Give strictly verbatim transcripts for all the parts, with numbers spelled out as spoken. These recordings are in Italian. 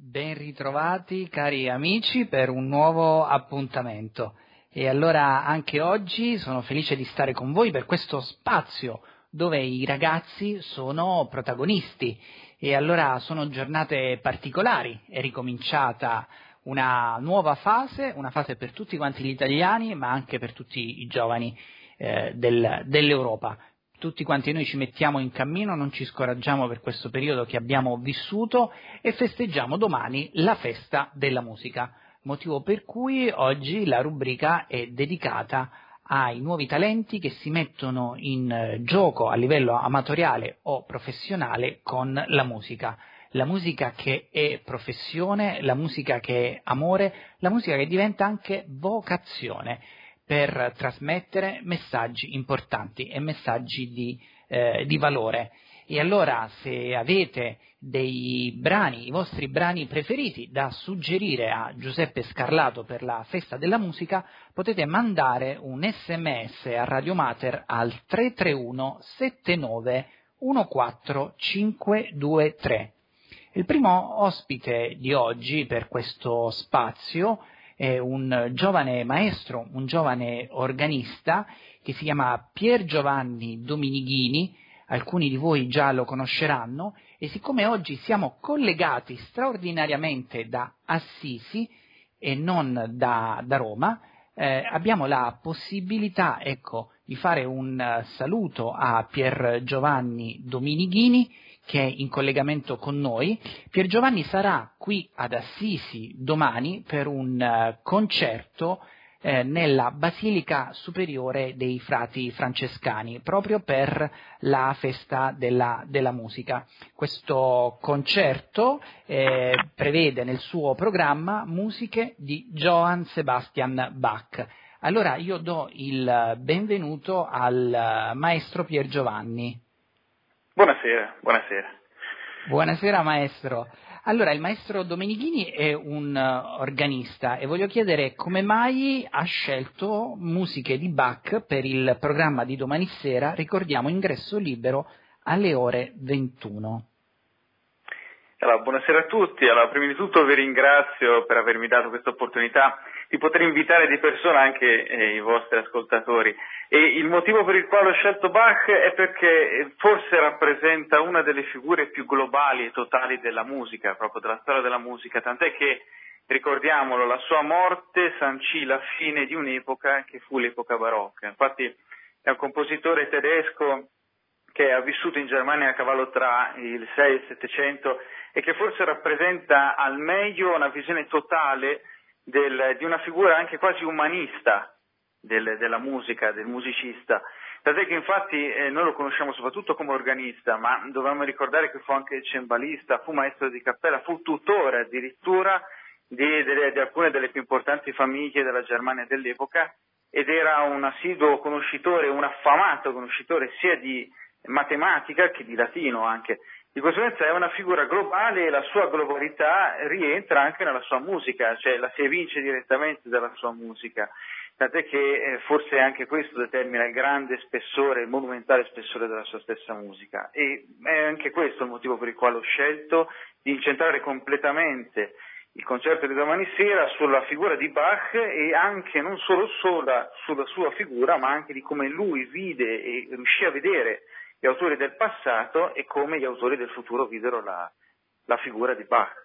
Ben ritrovati cari amici per un nuovo appuntamento e allora anche oggi sono felice di stare con voi per questo spazio dove i ragazzi sono protagonisti e allora sono giornate particolari, è ricominciata una nuova fase, una fase per tutti quanti gli italiani ma anche per tutti i giovani eh, del, dell'Europa. Tutti quanti noi ci mettiamo in cammino, non ci scoraggiamo per questo periodo che abbiamo vissuto e festeggiamo domani la festa della musica, motivo per cui oggi la rubrica è dedicata ai nuovi talenti che si mettono in gioco a livello amatoriale o professionale con la musica. La musica che è professione, la musica che è amore, la musica che diventa anche vocazione, per trasmettere messaggi importanti e messaggi di, eh, di valore. E allora se avete dei brani, i vostri brani preferiti da suggerire a Giuseppe Scarlato per la festa della musica, potete mandare un sms a Radio Mater al tre tre uno sette nove uno quattro cinque due tre. Il primo ospite di oggi per questo spazio è un giovane maestro, un giovane organista che si chiama Pier Giovanni Dominighini, alcuni di voi già lo conosceranno, e siccome oggi siamo collegati straordinariamente da Assisi e non da, da Roma, eh, abbiamo la possibilità, ecco, di fare un uh, saluto a Pier Giovanni Dominighini, che è in collegamento con noi. Pier Giovanni sarà qui ad Assisi domani per un uh, concerto eh, nella Basilica Superiore dei Frati Francescani, proprio per la festa della, della musica. Questo concerto eh, prevede nel suo programma musiche di Johann Sebastian Bach. Allora io do il benvenuto al uh, maestro Pier Giovanni. Buonasera, buonasera. Buonasera maestro. Allora, il maestro Dominighini è un uh, organista e voglio chiedere come mai ha scelto musiche di Bach per il programma di domani sera, ricordiamo ingresso libero alle ore ventuno. Allora, buonasera a tutti. Allora, prima di tutto vi ringrazio per avermi dato questa opportunità di poter invitare di persona anche eh, i vostri ascoltatori. E il motivo per il quale ho scelto Bach è perché forse rappresenta una delle figure più globali e totali della musica, proprio della storia della musica, tant'è che, ricordiamolo, la sua morte sancì la fine di un'epoca che fu l'epoca barocca. Infatti è un compositore tedesco che ha vissuto in Germania a cavallo tra il sei e il settecento e che forse rappresenta al meglio una visione totale del, di una figura anche quasi umanista del, della musica, del musicista. Tant'è che infatti eh, noi lo conosciamo soprattutto come organista, ma dobbiamo ricordare che fu anche cembalista, fu maestro di cappella, fu tutore addirittura di, di, di alcune delle più importanti famiglie della Germania dell'epoca ed era un assiduo conoscitore, un affamato conoscitore sia di matematica che di latino anche. Di conseguenza è una figura globale e la sua globalità rientra anche nella sua musica, cioè la si evince direttamente dalla sua musica, tant'è che eh, forse anche questo determina il grande spessore, il monumentale spessore della sua stessa musica, e è anche questo il motivo per il quale ho scelto di incentrare completamente il concerto di domani sera sulla figura di Bach e anche non solo sola sulla sua figura, ma anche di come lui vide e riuscì a vedere gli autori del passato e come gli autori del futuro videro la, la figura di Bach.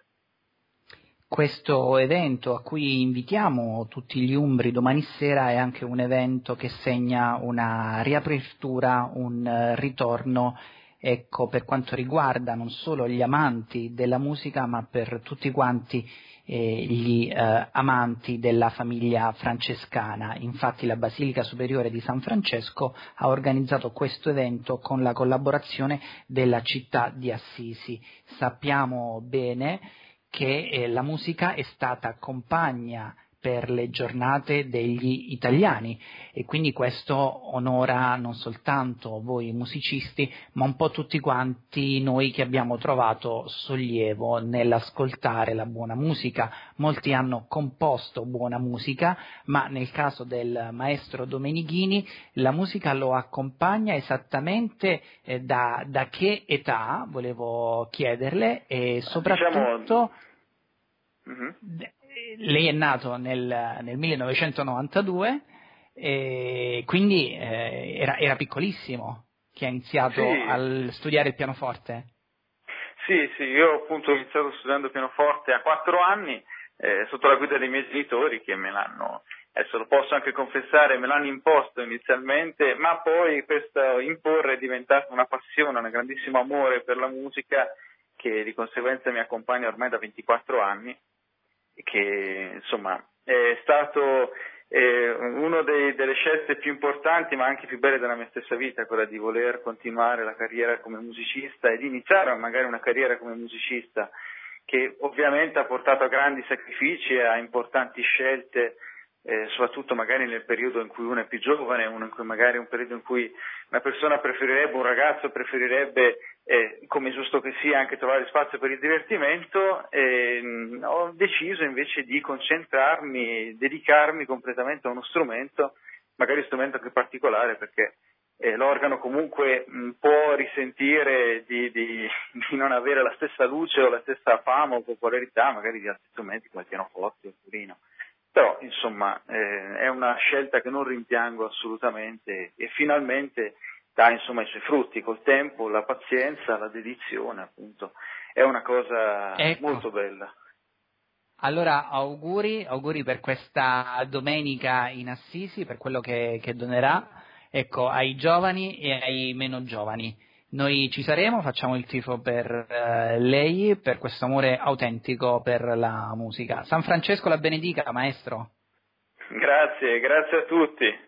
Questo evento a cui invitiamo tutti gli umbri domani sera è anche un evento che segna una riapertura, un ritorno, ecco, per quanto riguarda non solo gli amanti della musica, ma per tutti quanti eh, gli eh, amanti della famiglia francescana. Infatti la Basilica Superiore di San Francesco ha organizzato questo evento con la collaborazione della città di Assisi. Sappiamo bene che eh, la musica è stata compagna per le giornate degli italiani e quindi questo onora non soltanto voi musicisti ma un po' tutti quanti noi che abbiamo trovato sollievo nell'ascoltare la buona musica. Molti hanno composto buona musica, ma nel caso del maestro Dominighini la musica lo accompagna esattamente eh, da, da che età, volevo chiederle, e soprattutto... Diciamo... Mm-hmm. Lei è nato nel, nel millenovecentonovantadue e quindi eh, era, era piccolissimo che ha iniziato Sì. a studiare il pianoforte. Sì, sì, io appunto ho iniziato studiando pianoforte a quattro anni, eh, sotto la guida dei miei genitori che me l'hanno, adesso lo posso anche confessare, me l'hanno imposto inizialmente, ma poi questo imporre è diventato una passione, un grandissimo amore per la musica che di conseguenza mi accompagna ormai da ventiquattro anni, che insomma è stato eh, una delle scelte più importanti ma anche più belle della mia stessa vita, quella di voler continuare la carriera come musicista e di iniziare magari una carriera come musicista che ovviamente ha portato a grandi sacrifici e a importanti scelte, eh, soprattutto magari nel periodo in cui uno è più giovane, uno in cui magari un periodo in cui una persona preferirebbe, un ragazzo preferirebbe, eh, come giusto che sia, anche trovare spazio per il divertimento, e mh, ho deciso invece di concentrarmi, dedicarmi completamente a uno strumento, magari strumento anche particolare perché eh, l'organo comunque mh, può risentire di, di, di non avere la stessa luce o la stessa fama o popolarità magari di altri strumenti come il pianoforte o il violino. Però insomma eh, è una scelta che non rimpiango assolutamente e finalmente dà insomma i suoi frutti col tempo, la pazienza, la dedizione appunto, è una cosa Ecco. molto bella. Allora auguri, auguri per questa domenica in Assisi, per quello che, che donerà, ecco, ai giovani e ai meno giovani. Noi ci saremo, facciamo il tifo per eh, lei, per questo amore autentico per la musica. San Francesco la benedica, maestro. Grazie, grazie a tutti.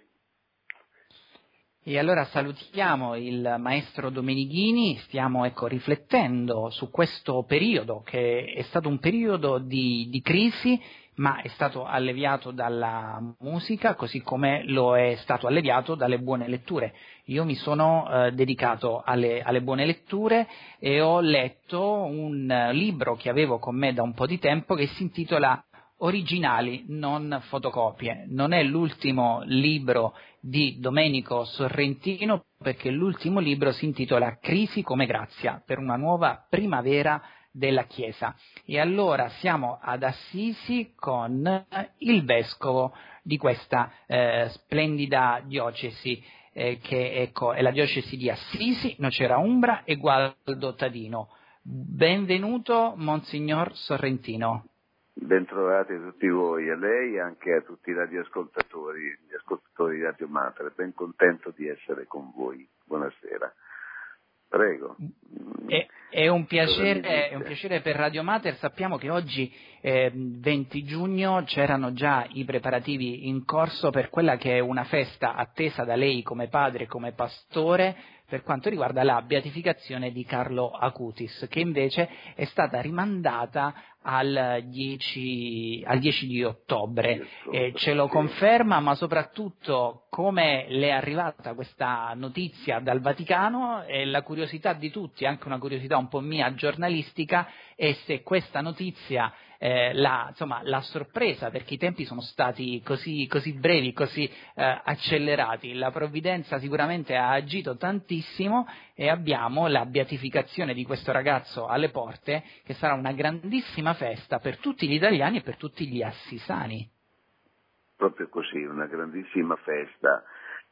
E allora salutiamo il maestro Domenichini, stiamo ecco, riflettendo su questo periodo che è stato un periodo di, di crisi, ma è stato alleviato dalla musica, così come lo è stato alleviato dalle buone letture. Io mi sono eh, dedicato alle, alle buone letture e ho letto un libro che avevo con me da un po' di tempo che si intitola Originali, non fotocopie. Non è l'ultimo libro di Domenico Sorrentino perché l'ultimo libro si intitola Crisi come grazia per una nuova primavera della Chiesa. E allora siamo ad Assisi con il vescovo di questa eh, splendida diocesi eh, che ecco, è la diocesi di Assisi, Nocera Umbra e Gualdo Tadino. Benvenuto Monsignor Sorrentino. Bentrovati a tutti voi, a lei e anche a tutti i radioascoltatori, gli ascoltatori di Radio Mater, ben contento di essere con voi. Buonasera. Prego. È, è, un piacere, è un piacere per Radio Mater, sappiamo che oggi eh, venti giugno c'erano già i preparativi in corso per quella che è una festa attesa da lei come padre e come pastore per quanto riguarda la beatificazione di Carlo Acutis, che invece è stata rimandata al dieci, al dieci di ottobre. Eh, ce lo conferma, ma soprattutto come le è arrivata questa notizia dal Vaticano e la curiosità di tutti, anche una curiosità un po' mia giornalistica, è se questa notizia eh, la, insomma, la sorpresa, perché i tempi sono stati così, così brevi, così eh, accelerati. La provvidenza sicuramente ha agito tantissimo e abbiamo la beatificazione di questo ragazzo alle porte, che sarà una grandissima festa per tutti gli italiani e per tutti gli assisani. Proprio così, una grandissima festa.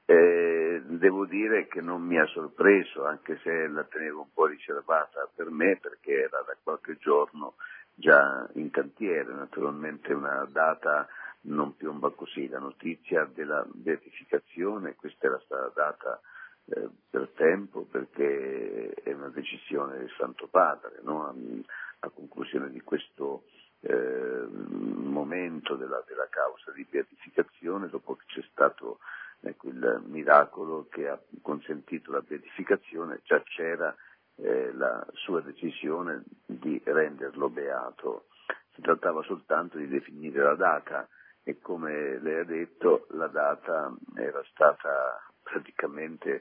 Eh, devo dire che non mi ha sorpreso, anche se la tenevo un po' riservata per me, perché era da qualche giorno già in cantiere. Naturalmente una data non piomba così, la notizia della beatificazione, questa era stata data eh, per tempo, perché è una decisione del Santo Padre, no? a, a conclusione di questo eh, momento della, della causa di beatificazione, dopo che c'è stato ecco, il miracolo che ha consentito la beatificazione, già c'era eh, la sua decisione di renderlo beato. Si trattava soltanto di definire la data e, come lei ha detto, la data era stata praticamente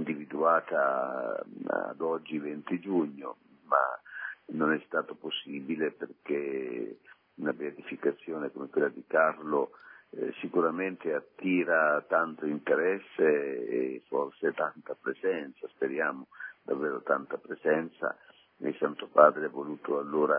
individuata ad oggi venti giugno, ma non è stato possibile perché una beatificazione come quella di Carlo eh, sicuramente attira tanto interesse e forse tanta presenza, speriamo davvero tanta presenza, e il Santo Padre ha voluto allora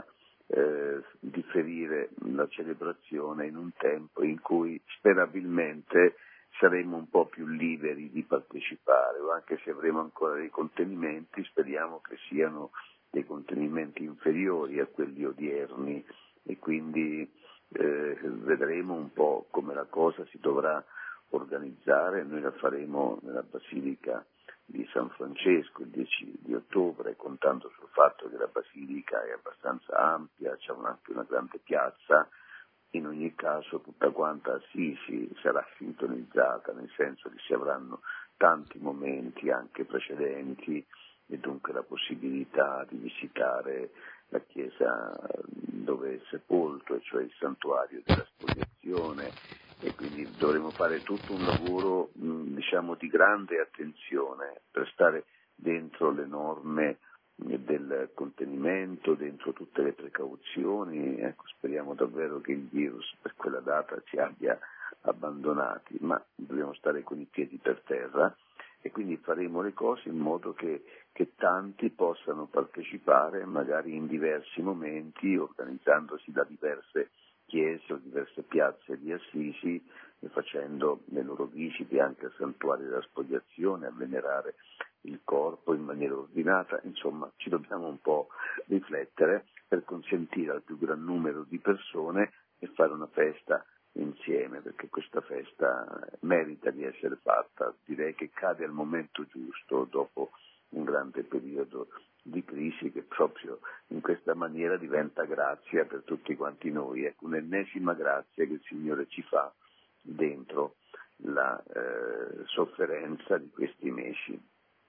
eh, differire la celebrazione in un tempo in cui sperabilmente saremo un po' più liberi di partecipare, o anche se avremo ancora dei contenimenti, speriamo che siano dei contenimenti inferiori a quelli odierni, e quindi eh, vedremo un po' come la cosa si dovrà organizzare. Noi la faremo nella Basilica di San Francesco il dieci di ottobre, contando sul fatto che la Basilica è abbastanza ampia, c'è anche una grande piazza. In ogni caso tutta quanta Assisi sarà sintonizzata, nel senso che si avranno tanti momenti anche precedenti e dunque la possibilità di visitare la chiesa dove è sepolto, e cioè il santuario della Spoliazione, e quindi dovremo fare tutto un lavoro diciamo di grande attenzione per stare dentro le norme del contenimento, dentro tutte le precauzioni. Ecco, speriamo davvero che il virus per quella data ci abbia abbandonati, ma dobbiamo stare con i piedi per terra, e quindi faremo le cose in modo che, che tanti possano partecipare, magari in diversi momenti, organizzandosi da diverse chiese o diverse piazze di Assisi e facendo le loro visite anche al santuario della Spoliazione, a venerare il corpo in maniera ordinata. Insomma, ci dobbiamo un po' riflettere per consentire al più gran numero di persone e fare una festa insieme, perché questa festa merita di essere fatta. Direi che cade al momento giusto, dopo un grande periodo di crisi che proprio in questa maniera diventa grazia per tutti quanti noi. Ecco, un'ennesima grazia che il Signore ci fa dentro la eh, sofferenza di questi mesi.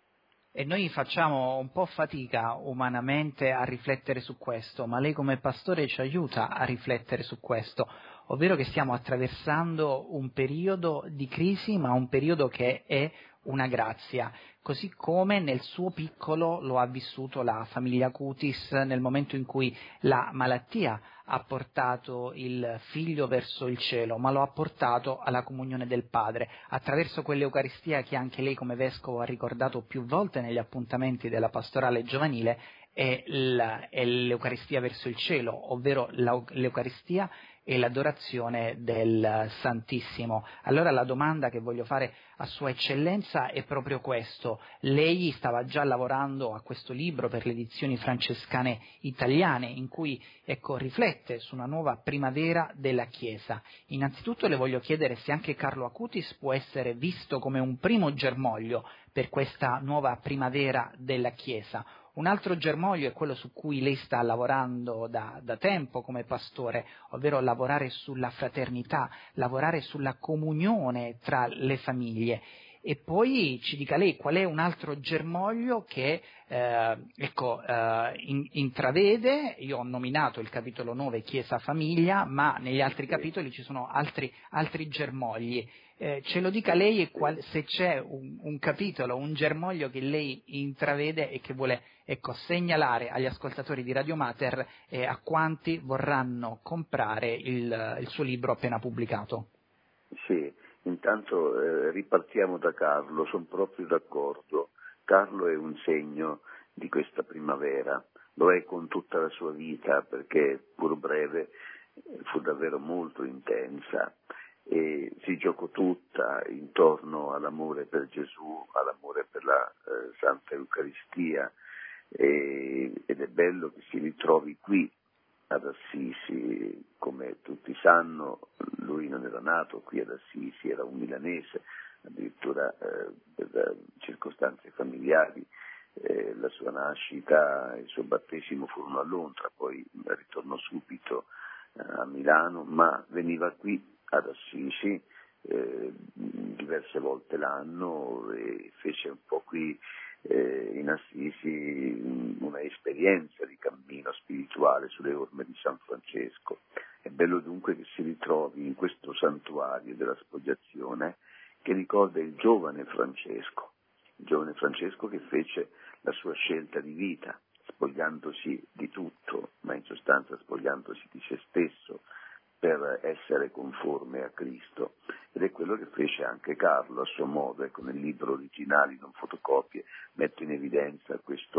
E noi facciamo un po' fatica umanamente a riflettere su questo, ma lei come pastore ci aiuta a riflettere su questo, ovvero che stiamo attraversando un periodo di crisi, ma un periodo che è una grazia, così come nel suo piccolo lo ha vissuto la famiglia Cutis nel momento in cui la malattia ha portato il figlio verso il cielo, ma lo ha portato alla comunione del Padre, attraverso quell'Eucaristia che anche lei come Vescovo ha ricordato più volte negli appuntamenti della pastorale giovanile, è, la, è l'Eucaristia verso il cielo, ovvero la, l'Eucaristia e l'adorazione del Santissimo. Allora la domanda che voglio fare a Sua Eccellenza è proprio questo. Lei stava già lavorando a questo libro per le edizioni francescane italiane, in cui ecco, riflette su una nuova primavera della Chiesa. Innanzitutto le voglio chiedere se anche Carlo Acutis può essere visto come un primo germoglio per questa nuova primavera della Chiesa. Un altro germoglio è quello su cui lei sta lavorando da, da tempo come pastore, ovvero lavorare sulla fraternità, lavorare sulla comunione tra le famiglie. E poi ci dica lei qual è un altro germoglio che eh, ecco, eh, in, intravede. Io ho nominato il capitolo nove Chiesa Famiglia, ma negli altri capitoli ci sono altri, altri germogli. Eh, ce lo dica lei e qual, se c'è un, un capitolo, un germoglio che lei intravede e che vuole ecco, segnalare agli ascoltatori di Radio Mater e a quanti vorranno comprare il, il suo libro appena pubblicato. Sì, intanto eh, ripartiamo da Carlo, sono proprio d'accordo. Carlo è un segno di questa primavera, lo è con tutta la sua vita, perché pur breve fu davvero molto intensa e si giocò tutta intorno all'amore per Gesù, all'amore per la eh, Santa Eucaristia, e, ed è bello che si ritrovi qui ad Assisi. Come tutti sanno, lui non era nato qui ad Assisi, era un milanese, addirittura eh, per circostanze familiari eh, la sua nascita e il suo battesimo furono a Londra, poi ritornò subito eh, a Milano, ma veniva qui ad Assisi eh, diverse volte l'anno e fece un po' qui eh, in Assisi una esperienza di cammino spirituale sulle orme di San Francesco. È bello dunque che si ritrovi in questo santuario della Spoliazione che ricorda il giovane Francesco, il giovane Francesco che fece la sua scelta di vita, spogliandosi di tutto, ma in sostanza spogliandosi di se stesso, per essere conforme a Cristo, ed è quello che fece anche Carlo a suo modo. Ecco, nel libro originale, non fotocopie, metto in evidenza questo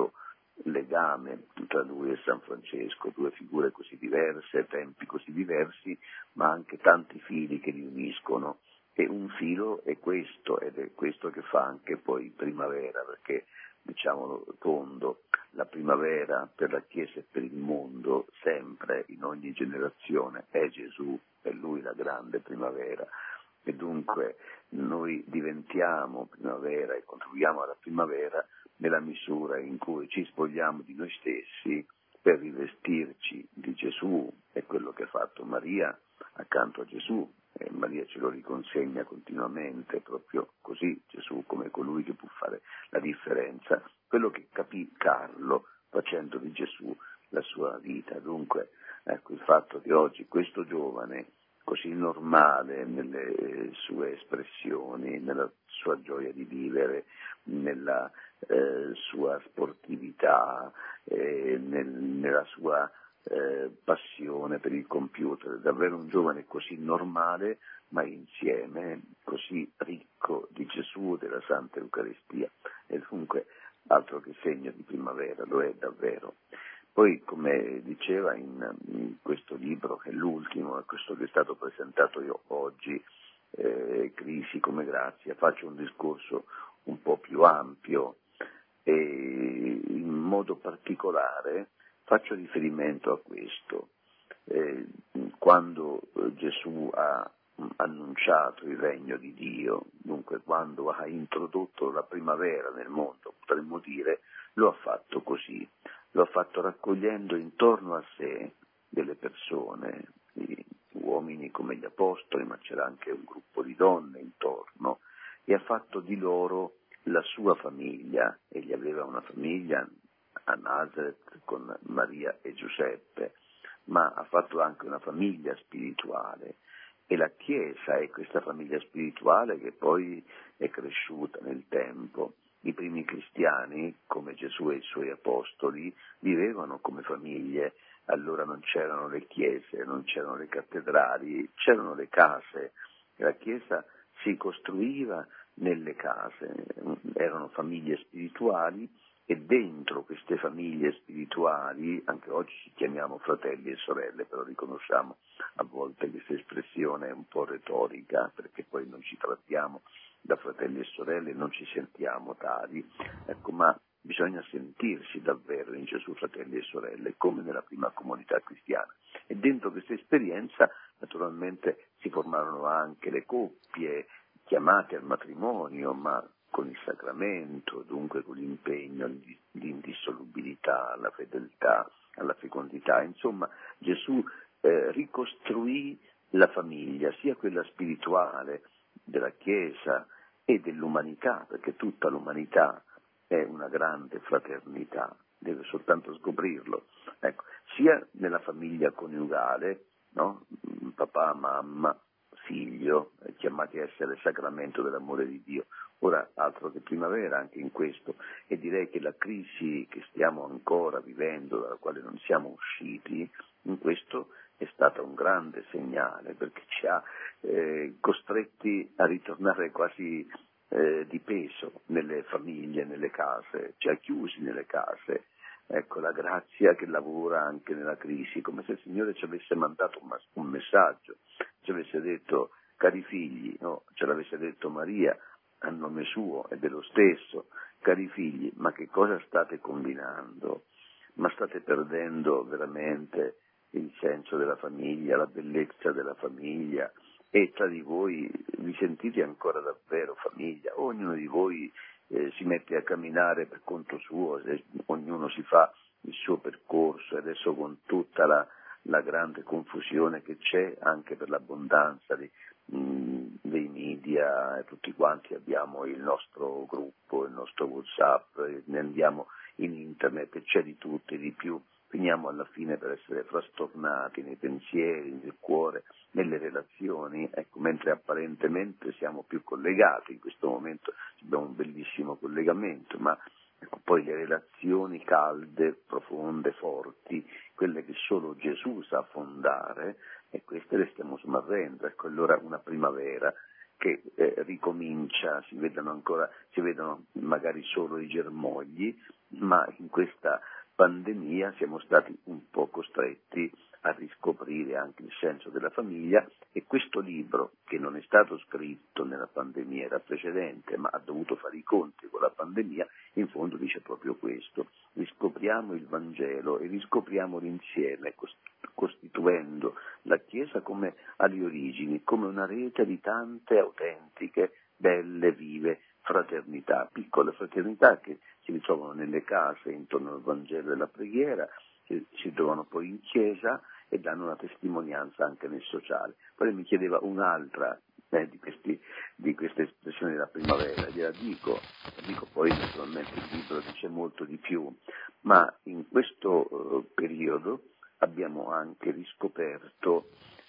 legame tra lui e San Francesco, due figure così diverse, tempi così diversi, ma anche tanti fili che li uniscono, e un filo è questo, ed è questo che fa anche poi primavera, perché diciamolo tondo, la primavera per la Chiesa e per il mondo, sempre, in ogni generazione, è Gesù, è Lui la grande primavera, e dunque noi diventiamo primavera e contribuiamo alla primavera nella misura in cui ci spogliamo di noi stessi per rivestirci di Gesù. È quello che ha fatto Maria accanto a Gesù, e Maria ce lo riconsegna continuamente, proprio così, Gesù come colui che può fare la differenza, quello che capì Carlo facendo di Gesù la sua vita. Dunque, ecco, il fatto che oggi questo giovane, così normale nelle sue espressioni, nella sua gioia di vivere, nella eh, sua sportività, eh, nel, nella sua eh, passione per il computer, davvero un giovane così normale, ma insieme così ricco di Gesù, della Santa Eucaristia, e dunque altro che segno di primavera, lo è davvero. Poi, come diceva in, in questo libro, che è l'ultimo, è questo che è stato presentato io oggi, eh, Crisi come grazia, faccio un discorso un po' più ampio e in modo particolare faccio riferimento a questo. Eh, quando Gesù ha annunciato il regno di Dio, dunque quando ha introdotto la primavera nel mondo, potremmo dire, lo ha fatto così. Lo ha fatto raccogliendo intorno a sé delle persone, uomini come gli apostoli, ma c'era anche un gruppo di donne intorno, e ha fatto di loro la sua famiglia. Egli aveva una famiglia a Nazareth con Maria e Giuseppe, ma ha fatto anche una famiglia spirituale, e la Chiesa è questa famiglia spirituale che poi è cresciuta nel tempo. I primi cristiani, come Gesù e i suoi apostoli, vivevano come famiglie. Allora non c'erano le chiese, non c'erano le cattedrali, c'erano le case. La Chiesa si costruiva nelle case, erano famiglie spirituali, e dentro queste famiglie spirituali, anche oggi ci chiamiamo fratelli e sorelle, però riconosciamo a volte questa espressione è un po' retorica, perché poi non ci trattiamo da fratelli e sorelle, non ci sentiamo tali, ecco, ma bisogna sentirsi davvero in Gesù fratelli e sorelle, come nella prima comunità cristiana. E dentro questa esperienza naturalmente si formarono anche le coppie chiamate al matrimonio, ma con il sacramento, dunque con l'impegno, l'indissolubilità, la fedeltà, alla fecondità. Insomma, Gesù eh, ricostruì la famiglia, sia quella spirituale della Chiesa e dell'umanità, perché tutta l'umanità è una grande fraternità, deve soltanto scoprirlo, ecco, sia nella famiglia coniugale, no? Papà, mamma, figlio, chiamati a essere sacramento dell'amore di Dio. Ora, altro che primavera anche in questo, e direi che la crisi che stiamo ancora vivendo, dalla quale non siamo usciti, in questo è stata un grande segnale, perché ci ha eh, costretti a ritornare quasi eh, di peso nelle famiglie, nelle case, ci ha chiusi nelle case. Ecco, la grazia che lavora anche nella crisi, come se il Signore ci avesse mandato un, un messaggio, ci avesse detto, cari figli, no? Ce l'avesse detto Maria a nome suo e dello stesso, cari figli, ma che cosa state combinando? Ma state perdendo veramente il senso della famiglia, la bellezza della famiglia, e tra di voi vi sentite ancora davvero famiglia? Ognuno di voi eh, si mette a camminare per conto suo, se, ognuno si fa il suo percorso, e adesso con tutta la, la grande confusione che c'è anche per l'abbondanza di, mh, dei media, e tutti quanti abbiamo il nostro gruppo, il nostro WhatsApp, ne andiamo in internet, e c'è di tutto e di più. Finiamo alla fine per essere frastornati nei pensieri, nel cuore, nelle relazioni, ecco, mentre apparentemente siamo più collegati. In questo momento abbiamo un bellissimo collegamento, ma ecco, poi le relazioni calde, profonde, forti, quelle che solo Gesù sa fondare, e queste le stiamo smarrendo. Ecco, allora una primavera che eh, ricomincia, si vedono ancora, si vedono magari solo i germogli, ma in questa pandemia siamo stati un po' costretti a riscoprire anche il senso della famiglia, e questo libro, che non è stato scritto nella pandemia, era precedente, ma ha dovuto fare i conti con la pandemia, in fondo dice proprio questo: riscopriamo il Vangelo e riscopriamolo insieme, costituendo la Chiesa come alle origini, come una rete di tante autentiche, belle, vive fraternità, piccole fraternità che si ritrovano nelle case intorno al Vangelo e alla preghiera, che si trovano poi in chiesa e danno una testimonianza anche nel sociale. Poi mi chiedeva un'altra eh, di, questi, di queste espressioni della primavera, gliela dico, dico poi naturalmente il libro dice molto di più, ma in questo uh, periodo abbiamo anche riscoperto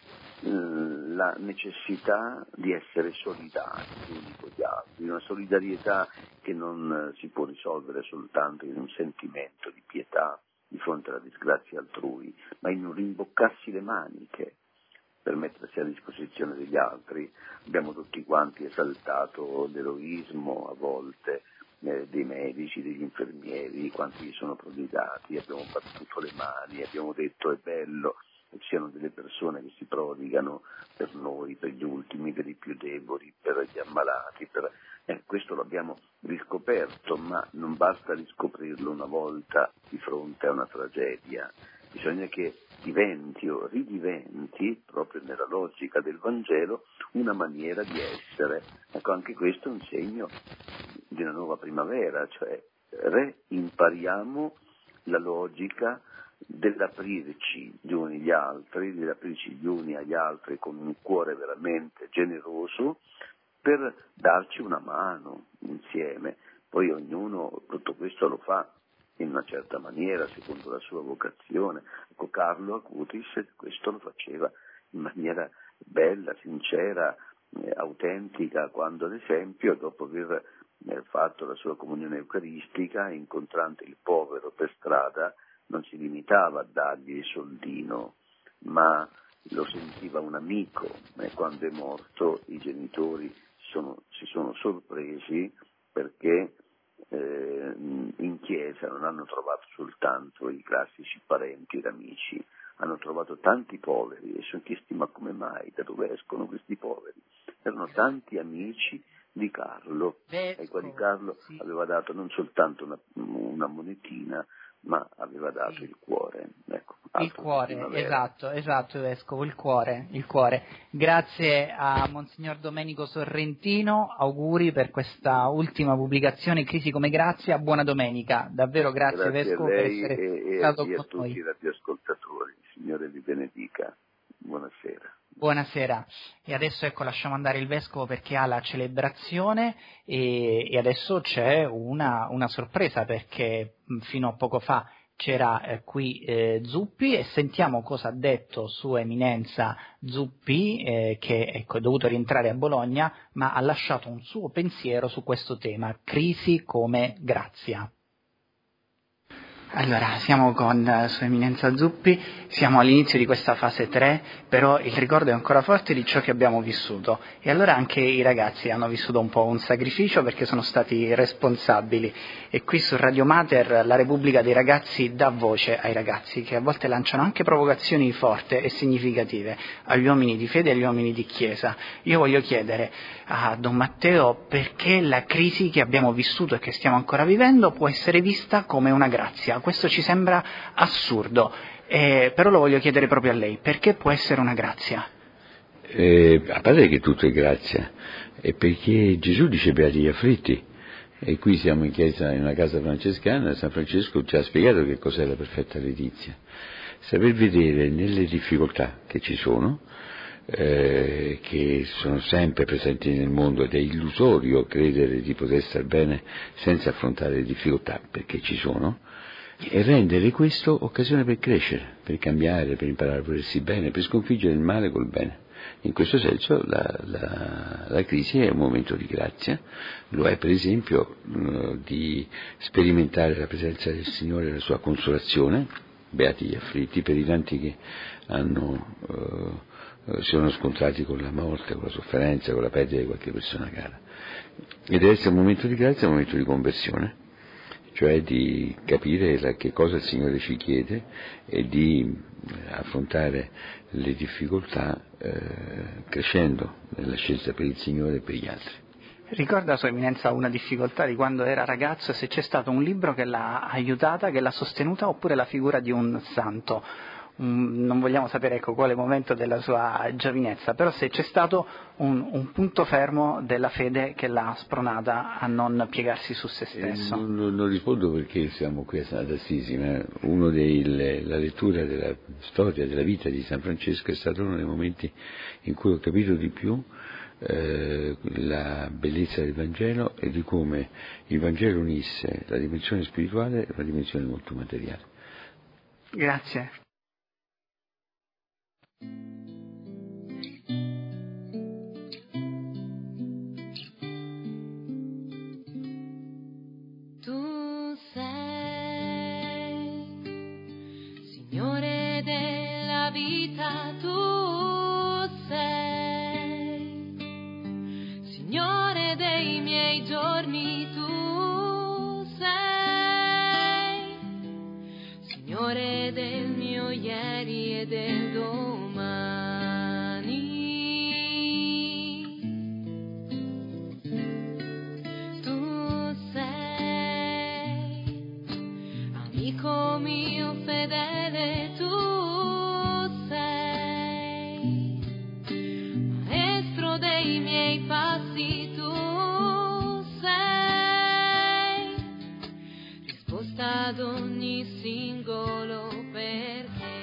uh, la necessità di essere solidari gli uni con gli altri, una solidarietà che non uh, si può risolvere soltanto in un sentimento di pietà di fronte alla disgrazia altrui, ma in un rimboccarsi le maniche per mettersi a disposizione degli altri. Abbiamo tutti quanti esaltato l'eroismo a volte eh, dei medici, degli infermieri, quanti sono prodigati, abbiamo battuto le mani, abbiamo detto è bello che ci siano delle persone che si prodigano per noi, per gli ultimi, per i più deboli, per gli ammalati, per... Eh, questo l'abbiamo riscoperto, ma non basta riscoprirlo una volta di fronte a una tragedia, bisogna che diventi o ridiventi, proprio nella logica del Vangelo, una maniera di essere. Ecco, anche questo è un segno di una nuova primavera, cioè reimpariamo la logica dell'aprirci gli uni gli altri, dell'aprirci gli uni agli altri con un cuore veramente generoso, per darci una mano insieme. Poi ognuno tutto questo lo fa in una certa maniera, secondo la sua vocazione. Ecco, Carlo Acutis questo lo faceva in maniera bella, sincera, eh, autentica, quando ad esempio, dopo aver eh, fatto la sua comunione eucaristica, incontrando il povero per strada, non si limitava a dargli il soldino, ma lo sentiva un amico, e quando è morto i genitori sono, si sono sorpresi perché eh, in chiesa non hanno trovato soltanto i classici parenti ed amici, hanno trovato tanti poveri e sono chiesti ma come mai, da dove escono questi poveri? Erano tanti amici di Carlo, ai quali Carlo sì. aveva dato non soltanto una, una monetina, ma aveva dato sì. il cuore. Ecco, il cuore, esatto, esatto Vescovo, il cuore, il cuore. Grazie a Monsignor Domenico Sorrentino, auguri per questa ultima pubblicazione, Crisi come Grazia, buona domenica, davvero grazie, grazie Vescovo a lei per essere e, stato e a con tutti noi. I radioascoltatori, Signore vi benedica, buonasera. Buonasera, e adesso ecco lasciamo andare il Vescovo perché ha la celebrazione e, e adesso c'è una, una sorpresa perché fino a poco fa c'era eh, qui eh, Zuppi e sentiamo cosa ha detto Sua Eminenza Zuppi eh, che ecco, è dovuto rientrare a Bologna ma ha lasciato un suo pensiero su questo tema, crisi come grazia. Allora, siamo con uh, Sua Eminenza Zuppi, siamo all'inizio di questa fase tre, però il ricordo è ancora forte di ciò che abbiamo vissuto e allora anche i ragazzi hanno vissuto un po' un sacrificio perché sono stati responsabili e qui su Radio Mater la Repubblica dei Ragazzi dà voce ai ragazzi che a volte lanciano anche provocazioni forti e significative agli uomini di fede e agli uomini di chiesa. Io voglio chiedere a Don Matteo perché la crisi che abbiamo vissuto e che stiamo ancora vivendo può essere vista come una grazia. Questo ci sembra assurdo, eh, però lo voglio chiedere proprio a lei, perché può essere una grazia? Eh, a parte che tutto è grazia, è perché Gesù dice beati gli afflitti, e qui siamo in chiesa, in una casa francescana, San Francesco ci ha spiegato che cos'è la perfetta letizia, saper vedere nelle difficoltà che ci sono, eh, che sono sempre presenti nel mondo ed è illusorio credere di poter star bene senza affrontare le difficoltà, perché ci sono, e rendere questo occasione per crescere, per cambiare, per imparare a volersi bene, per sconfiggere il male col bene. In questo senso la, la, la crisi è un momento di grazia, lo è per esempio uh, di sperimentare la presenza del Signore e la sua consolazione, beati gli afflitti, per i tanti che hanno, uh, si sono scontrati con la morte, con la sofferenza, con la perdita di qualche persona cara. E deve essere un momento di grazia, un momento di conversione. cioè di capire la, che cosa il Signore ci chiede e di affrontare le difficoltà eh, crescendo nella scelta per il Signore e per gli altri. Ricorda, Sua Eminenza, una difficoltà di quando era ragazzo e se c'è stato un libro che l'ha aiutata, che l'ha sostenuta, oppure la figura di un santo? Um, non vogliamo sapere ecco, quale momento della sua giovinezza, però se c'è stato un, un punto fermo della fede che l'ha spronata a non piegarsi su se stesso. Eh, non, non rispondo perché siamo qui a Sant'Assisi, ma uno dei, le, la lettura della storia, della vita di San Francesco è stato uno dei momenti in cui ho capito di più Eh, la bellezza del Vangelo e di come il Vangelo unisse la dimensione spirituale e una dimensione molto materiale. Grazie. Tu sei Signore della vita, tu Signore dei miei giorni, tu sei Signore del mio ieri e del domani. Tu sei amico mio fedele, tu sei maestro dei miei passi, tu sei risposta ad ogni singolo perché.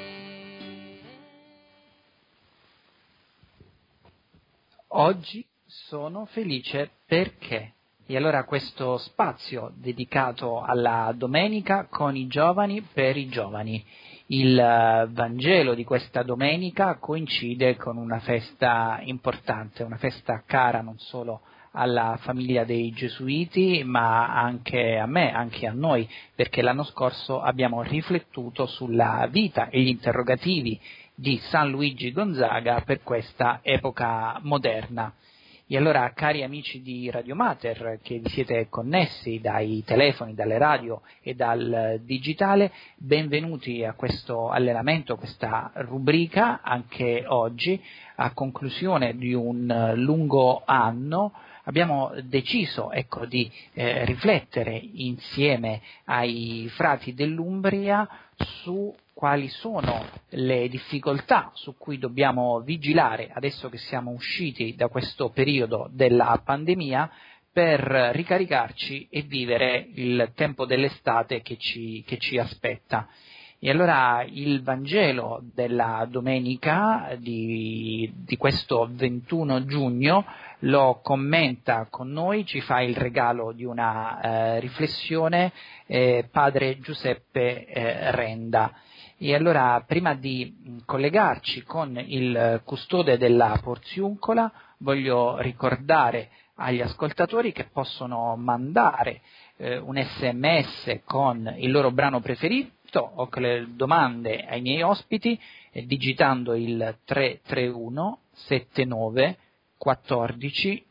Oggi sono felice perché. E allora questo spazio dedicato alla domenica con i giovani per i giovani. Il Vangelo di questa domenica coincide con una festa importante, una festa cara non solo alla famiglia dei Gesuiti, ma anche a me, anche a noi, perché l'anno scorso abbiamo riflettuto sulla vita e gli interrogativi di San Luigi Gonzaga per questa epoca moderna. E allora, cari amici di Radio Mater, che vi siete connessi dai telefoni, dalle radio e dal digitale, benvenuti a questo allenamento, questa rubrica, anche oggi, a conclusione di un lungo anno. Abbiamo deciso ecco, di eh, riflettere insieme ai frati dell'Umbria su quali sono le difficoltà su cui dobbiamo vigilare adesso che siamo usciti da questo periodo della pandemia per ricaricarci e vivere il tempo dell'estate che ci, che ci aspetta. E allora il Vangelo della domenica di, di questo ventuno giugno lo commenta con noi, ci fa il regalo di una eh, riflessione eh, padre Giuseppe eh, Renda. E allora, prima di collegarci con il custode della Porziuncola, voglio ricordare agli ascoltatori che possono mandare eh, un sms con il loro brano preferito o con le domande ai miei ospiti, eh, digitando il tre tre uno sette nove quattordici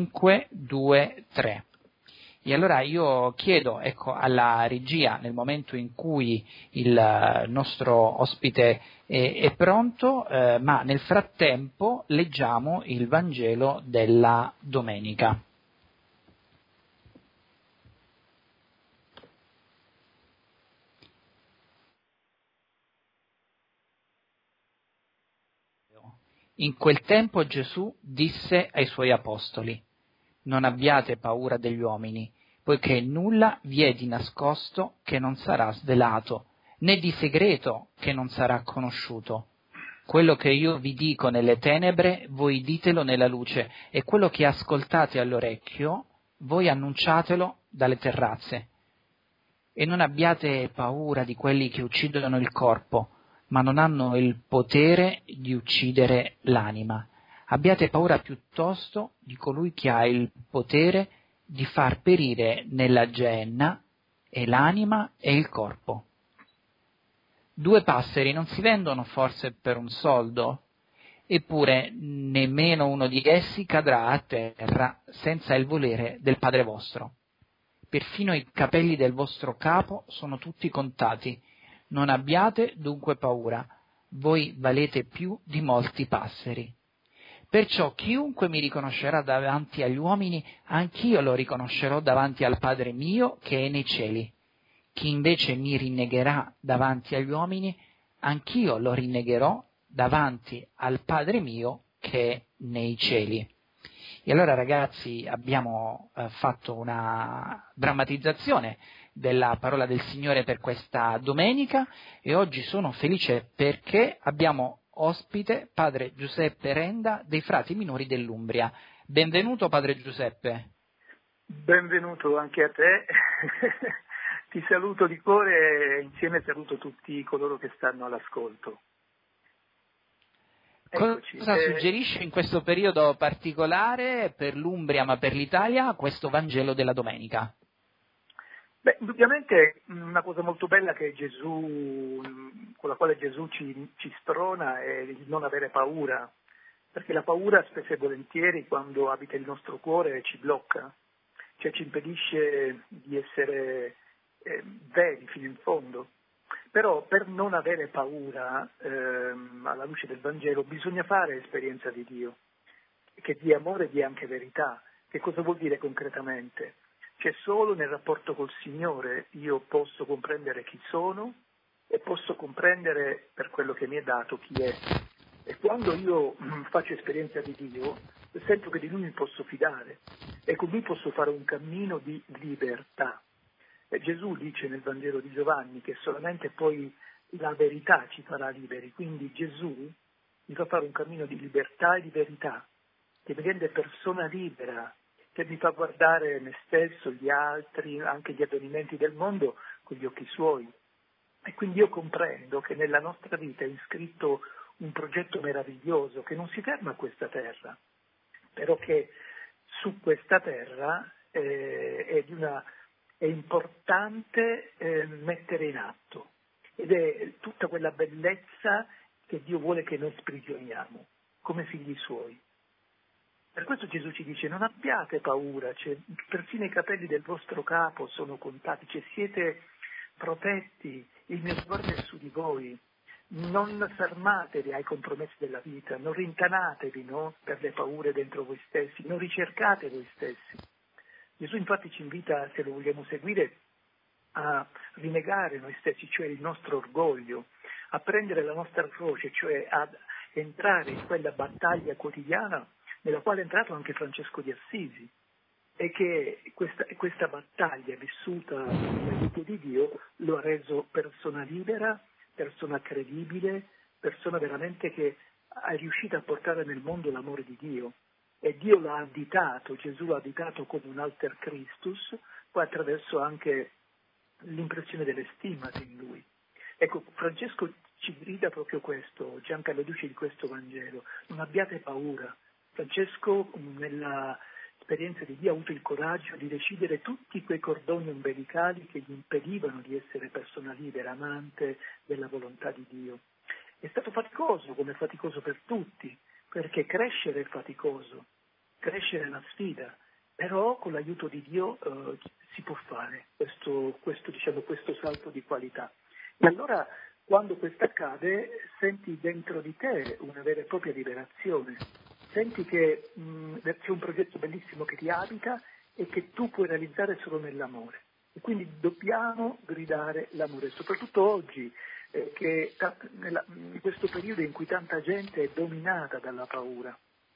cinquecentoventitré. E allora io chiedo ecco, alla regia, nel momento in cui il nostro ospite è, è pronto, eh, ma nel frattempo leggiamo il Vangelo della domenica. In quel tempo Gesù disse ai suoi apostoli: non abbiate paura degli uomini, poiché nulla vi è di nascosto che non sarà svelato, né di segreto che non sarà conosciuto. Quello che io vi dico nelle tenebre, voi ditelo nella luce, e quello che ascoltate all'orecchio, voi annunciatelo dalle terrazze. E non abbiate paura di quelli che uccidono il corpo, ma non hanno il potere di uccidere l'anima. Abbiate paura piuttosto di colui che ha il potere di far perire nella genna e l'anima e il corpo. Due passeri non si vendono forse per un soldo? Eppure nemmeno uno di essi cadrà a terra senza il volere del Padre vostro. perfino i capelli del vostro capo sono tutti contati. Non abbiate dunque paura, voi valete più di molti passeri. Perciò chiunque mi riconoscerà davanti agli uomini, anch'io lo riconoscerò davanti al Padre mio che è nei cieli. Chi invece mi rinnegherà davanti agli uomini, anch'io lo rinnegherò davanti al Padre mio che è nei cieli. E allora, ragazzi, abbiamo eh, fatto una drammatizzazione della parola del Signore per questa domenica e oggi sono felice perché abbiamo ospite Padre Giuseppe Renda dei Frati Minori dell'Umbria. Benvenuto, Padre Giuseppe. Benvenuto anche a te. Ti saluto di cuore e insieme saluto tutti coloro che stanno all'ascolto. Eccoci. Cosa eh... suggerisce in questo periodo particolare per l'Umbria ma per l'Italia questo Vangelo della domenica? Beh, indubbiamente una cosa molto bella che Gesù, con la quale Gesù ci, ci sprona è il non avere paura, perché la paura spesso e volentieri quando abita il nostro cuore ci blocca, cioè ci impedisce di essere eh, veri fino in fondo. Però per non avere paura, ehm, alla luce del Vangelo, bisogna fare esperienza di Dio, che di amore dia anche verità. Che cosa vuol dire concretamente? Cioè solo nel rapporto col Signore io posso comprendere chi sono e posso comprendere per quello che mi è dato chi è. E quando io faccio esperienza di Dio, sento che di Lui mi posso fidare e con Lui posso fare un cammino di libertà. E Gesù dice nel Vangelo di Giovanni che solamente poi la verità ci farà liberi, quindi Gesù mi fa fare un cammino di libertà e di verità, che mi rende persona libera, che mi fa guardare me stesso, gli altri, anche gli avvenimenti del mondo con gli occhi suoi. E quindi io comprendo che nella nostra vita è iscritto un progetto meraviglioso che non si ferma a questa terra, però che su questa terra eh, è di una è importante eh, mettere in atto ed è tutta quella bellezza che Dio vuole che noi sprigioniamo come figli suoi. Per questo Gesù ci dice non abbiate paura, cioè, persino i capelli del vostro capo sono contati, cioè, siete protetti, il mio sguardo è su di voi, non fermatevi ai compromessi della vita, non rintanatevi no, per le paure dentro voi stessi, non ricercate voi stessi. Gesù infatti ci invita, se lo vogliamo seguire, a rinnegare noi stessi, cioè il nostro orgoglio, a prendere la nostra croce, cioè ad entrare in quella battaglia quotidiana nella quale è entrato anche Francesco di Assisi, e che questa, questa battaglia vissuta nell'aiuto di Dio lo ha reso persona libera, persona credibile, persona veramente che è riuscita a portare nel mondo l'amore di Dio. E Dio l'ha additato, Gesù l'ha additato come un alter Christus, poi attraverso anche l'impressione delle stimmate in lui. Ecco, Francesco ci grida proprio questo, oggi anche alla luce di questo Vangelo, non abbiate paura. Francesco nella esperienza di Dio ha avuto il coraggio di decidere tutti quei cordoni ombelicali che gli impedivano di essere persona libera, amante della volontà di Dio. È stato faticoso, come è faticoso per tutti, perché crescere è faticoso, crescere è una sfida, però con l'aiuto di Dio eh, si può fare questo, questo, diciamo, questo salto di qualità. E allora quando questo accade senti dentro di te una vera e propria liberazione, senti che mh, c'è un progetto bellissimo che ti abita e che tu puoi realizzare solo nell'amore. E quindi dobbiamo gridare l'amore, soprattutto oggi, eh, che ta- nella, in questo periodo in cui tanta gente è dominata dalla paura.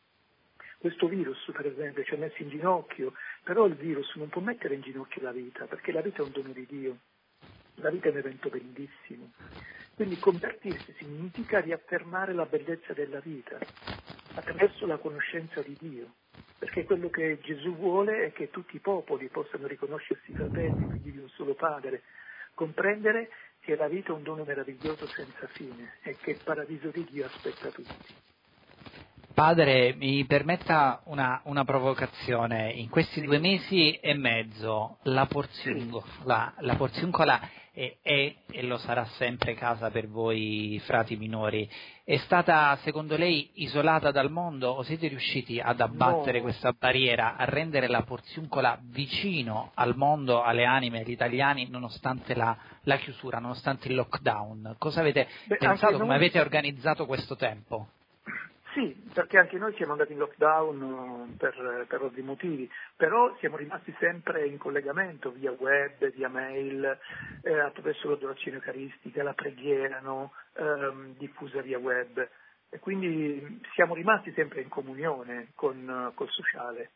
Questo virus, per esempio, ci ha messo in ginocchio, però il virus non può mettere in ginocchio la vita, perché la vita è un dono di Dio, la vita è un evento bellissimo. Quindi convertirsi significa riaffermare la bellezza della vita attraverso la conoscenza di Dio, perché quello che Gesù vuole è che tutti i popoli possano riconoscersi fratelli, figli di un solo Padre, comprendere che la vita è un dono meraviglioso senza fine e che il paradiso di Dio aspetta tutti. Padre, mi permetta una, una provocazione. In questi due mesi e mezzo la porziungola, la porziungola e è e lo sarà sempre casa per voi frati minori. È stata, secondo lei, isolata dal mondo o siete riusciti ad abbattere No. questa barriera, a rendere la Porziuncola vicino al mondo, alle anime, agli italiani, nonostante la, la chiusura, nonostante il lockdown? Cosa avete Beh, pensato, anche come noi- avete organizzato questo tempo? Sì, perché anche noi siamo andati in lockdown eh, per, per ovvi motivi, però siamo rimasti sempre in collegamento via web, via mail, eh, attraverso l'adorazione eucaristica, la preghiera, no? Ehm, diffusa via web. E quindi siamo rimasti sempre in comunione con col sociale,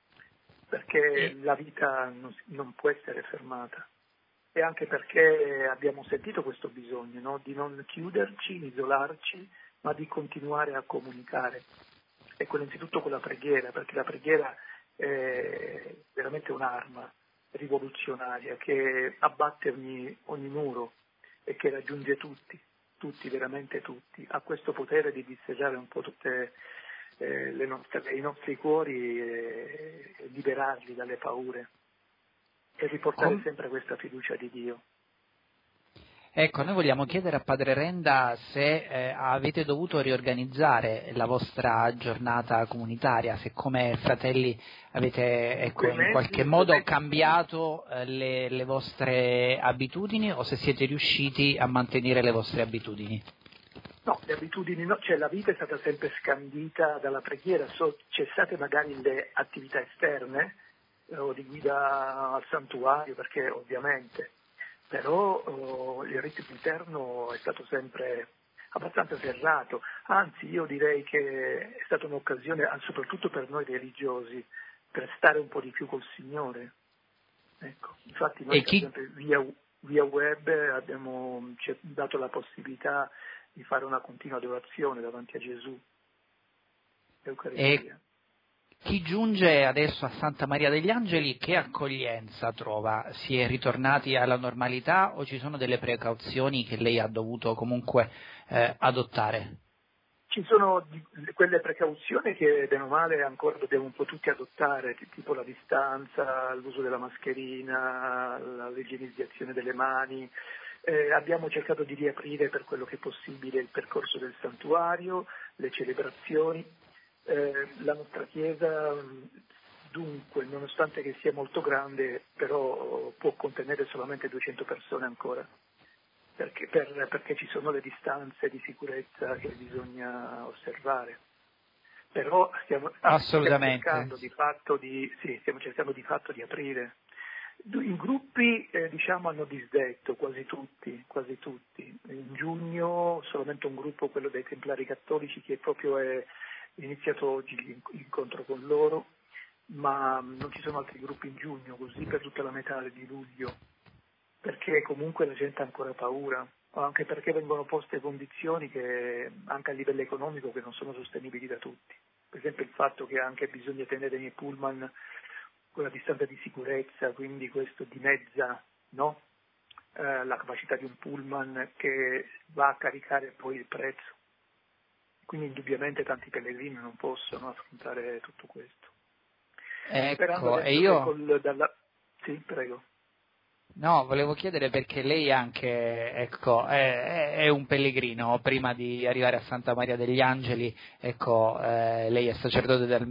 perché la vita non, si- non può essere fermata. E anche perché abbiamo sentito questo bisogno, no? Di non chiuderci, di isolarci, ma di continuare a comunicare. E quello innanzitutto con la preghiera, perché la preghiera è veramente un'arma rivoluzionaria che abbatte ogni, ogni muro e che raggiunge tutti, tutti, veramente tutti. Ha questo potere di dissaggiare un po' tutte eh, le nostre, i nostri cuori e, e liberarli dalle paure e riportare Com- sempre questa fiducia di Dio. Ecco, noi vogliamo chiedere a Padre Renda se eh, avete dovuto riorganizzare la vostra giornata comunitaria, se come fratelli avete ecco, Quei in mezzi- qualche modo quei mezzi- cambiato eh, le, le vostre abitudini o se siete riusciti a mantenere le vostre abitudini. No, le abitudini no, cioè la vita è stata sempre scandita dalla preghiera, so, cessate magari le attività esterne eh, o di guida al santuario, perché ovviamente, però oh, il ritmo interno è stato sempre abbastanza serrato, anzi io direi che è stata un'occasione, ah, soprattutto per noi religiosi, per stare un po' di più col Signore. Ecco, infatti noi E chi- per esempio, via, via web abbiamo ci è dato la possibilità di fare una continua adorazione davanti a Gesù, Eucaristia. Chi giunge adesso a Santa Maria degli Angeli, che accoglienza trova? Si è ritornati alla normalità o ci sono delle precauzioni che lei ha dovuto comunque eh, adottare? Ci sono di- quelle precauzioni che bene o male ancora dobbiamo un po' tutti adottare, t- tipo la distanza, l'uso della mascherina, la igienizzazione delle mani. Eh, abbiamo cercato di riaprire per quello che è possibile il percorso del santuario, le celebrazioni. Eh, la nostra chiesa mh, dunque, nonostante che sia molto grande, però può contenere solamente duecento persone ancora. Perché, per- perché ci sono le distanze di sicurezza che bisogna osservare. Però stiamo, ah, stiamo Assolutamente. cercando di fatto di, sì, stiamo cercando di fatto di aprire. I gruppi eh, diciamo hanno disdetto, quasi tutti, quasi tutti. In giugno solamente un gruppo, quello dei Templari Cattolici, che proprio è iniziato oggi l'in- l'incontro con loro, ma mh, non ci sono altri gruppi in giugno, così per tutta la metà di luglio. Perché comunque la gente ha ancora paura, anche perché vengono poste condizioni che anche a livello economico che non sono sostenibili da tutti. Per esempio il fatto che anche bisogna tenere nei pullman quella distanza di sicurezza, quindi questo dimezza, no? Eh, la capacità di un pullman che va a caricare poi il prezzo. Quindi indubbiamente tanti pellegrini non possono affrontare tutto questo. Sperando Ecco, e adesso che io... col, dalla... Sì, prego. No, volevo chiedere perché lei anche, ecco, è, è un pellegrino. Prima di arrivare a Santa Maria degli Angeli, ecco, eh, lei è sacerdote dal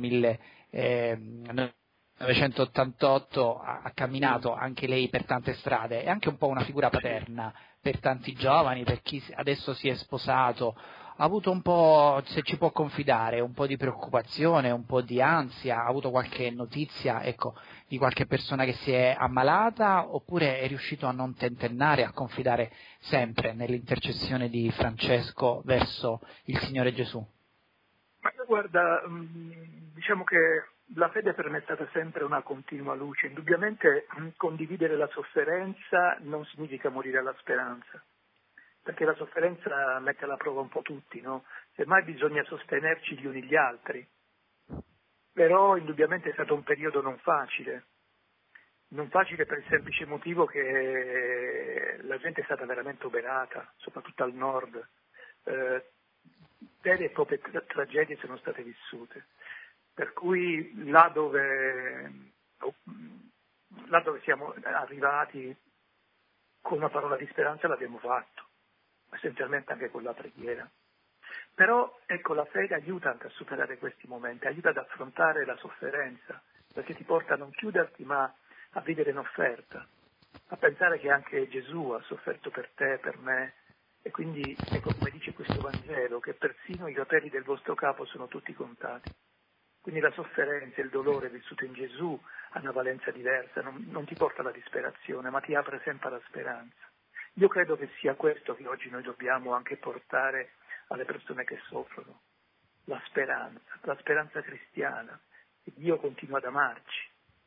millenovecentottantotto, ha, ha camminato anche lei per tante strade, è anche un po' una figura paterna per tanti giovani, per chi adesso si è sposato. Ha avuto un po', se ci può confidare, un po' di preoccupazione, un po' di ansia, ha avuto qualche notizia, ecco, di qualche persona che si è ammalata, oppure è riuscito a non tentennare, a confidare sempre nell'intercessione di Francesco verso il Signore Gesù? Ma guarda, mh, diciamo che la fede per me è stata sempre una continua luce. Indubbiamente mh, condividere la sofferenza non significa morire alla speranza, perché la sofferenza mette alla prova un po' tutti, no? Semmai bisogna sostenerci gli uni gli altri. Però indubbiamente è stato un periodo non facile, non facile per il semplice motivo che la gente è stata veramente oberata, soprattutto al nord. Eh, vere e proprie tra- tragedie sono state vissute. Per cui là dove, là dove siamo arrivati con una parola di speranza l'abbiamo fatto, essenzialmente anche con la preghiera. Però ecco, la fede aiuta anche a superare questi momenti, aiuta ad affrontare la sofferenza, perché ti porta a non chiuderti ma a vivere in offerta, a pensare che anche Gesù ha sofferto per te, per me, e quindi ecco come dice questo Vangelo, che persino i capelli del vostro capo sono tutti contati. Quindi la sofferenza e il dolore vissuto in Gesù hanno una valenza diversa, non, non ti porta alla disperazione, ma ti apre sempre alla speranza. Io credo che sia questo che oggi noi dobbiamo anche portare alle persone che soffrono, la speranza, la speranza cristiana, che Dio continua ad amarci,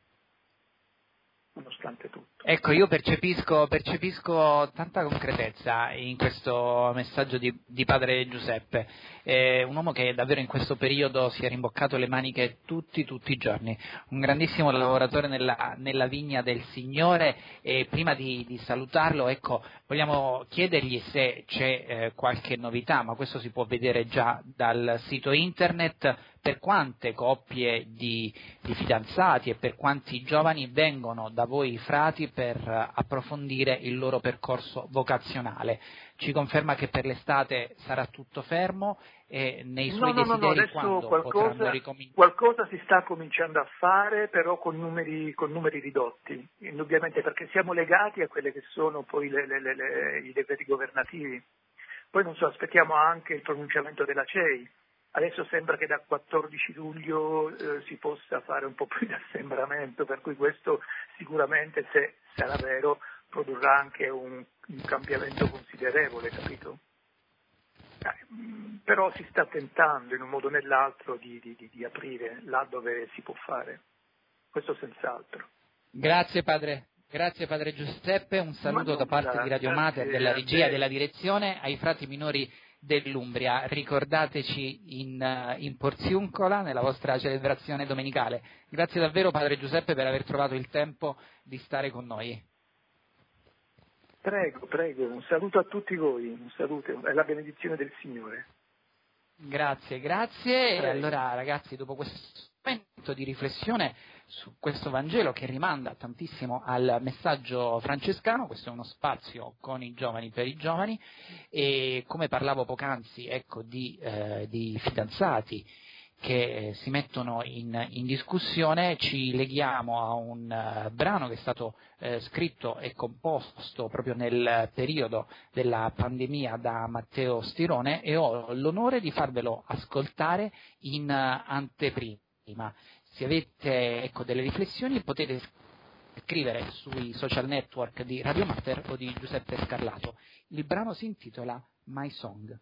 nonostante tutto. Ecco, io percepisco, percepisco tanta concretezza in questo messaggio di, di padre Giuseppe, è un uomo che davvero in questo periodo si è rimboccato le maniche tutti, tutti i giorni, un grandissimo lavoratore nella, nella vigna del Signore, e prima di, di salutarlo, ecco, vogliamo chiedergli se c'è eh, qualche novità, ma questo si può vedere già dal sito internet, per quante coppie di, di fidanzati e per quanti giovani vengono da voi frati per approfondire il loro percorso vocazionale. Ci conferma che per l'estate sarà tutto fermo e nei suoi no, no, desideri no, no, quando qualcosa, potranno ricominciare? Qualcosa si sta cominciando a fare, però con numeri, con numeri ridotti, indubbiamente, perché siamo legati a quelle che sono poi le, le, le, le, i decreti governativi. Poi non so, aspettiamo anche il pronunciamento della C E I. Adesso sembra che da quattordici luglio eh, si possa fare un po' più di assembramento, per cui questo sicuramente, se sarà vero, produrrà anche un, un cambiamento considerevole, capito? Eh, però si sta tentando in un modo o nell'altro di, di, di, di aprire là dove si può fare, questo senz'altro. Grazie padre. Grazie padre Giuseppe, un saluto da parte di Radio Mater, della regia e della direzione, ai frati minori dell'Umbria. Ricordateci in, in Porziuncola nella vostra celebrazione domenicale. Grazie davvero padre Giuseppe per aver trovato il tempo di stare con noi. Prego, prego, un saluto a tutti voi, un saluto e la benedizione del Signore. Grazie, grazie. E allora ragazzi, dopo questo momento di riflessione su questo Vangelo che rimanda tantissimo al messaggio francescano, questo è uno spazio con i giovani per i giovani, e come parlavo poc'anzi, ecco, di, eh, di fidanzati che si mettono in, in discussione, ci leghiamo a un uh, brano che è stato uh, scritto e composto proprio nel periodo della pandemia da Matteo Stirone, e ho l'onore di farvelo ascoltare in uh, anteprima. Se avete ecco, delle riflessioni potete scrivere sui social network di Radio Mater o di Giuseppe Scarlato. Il brano si intitola My Song.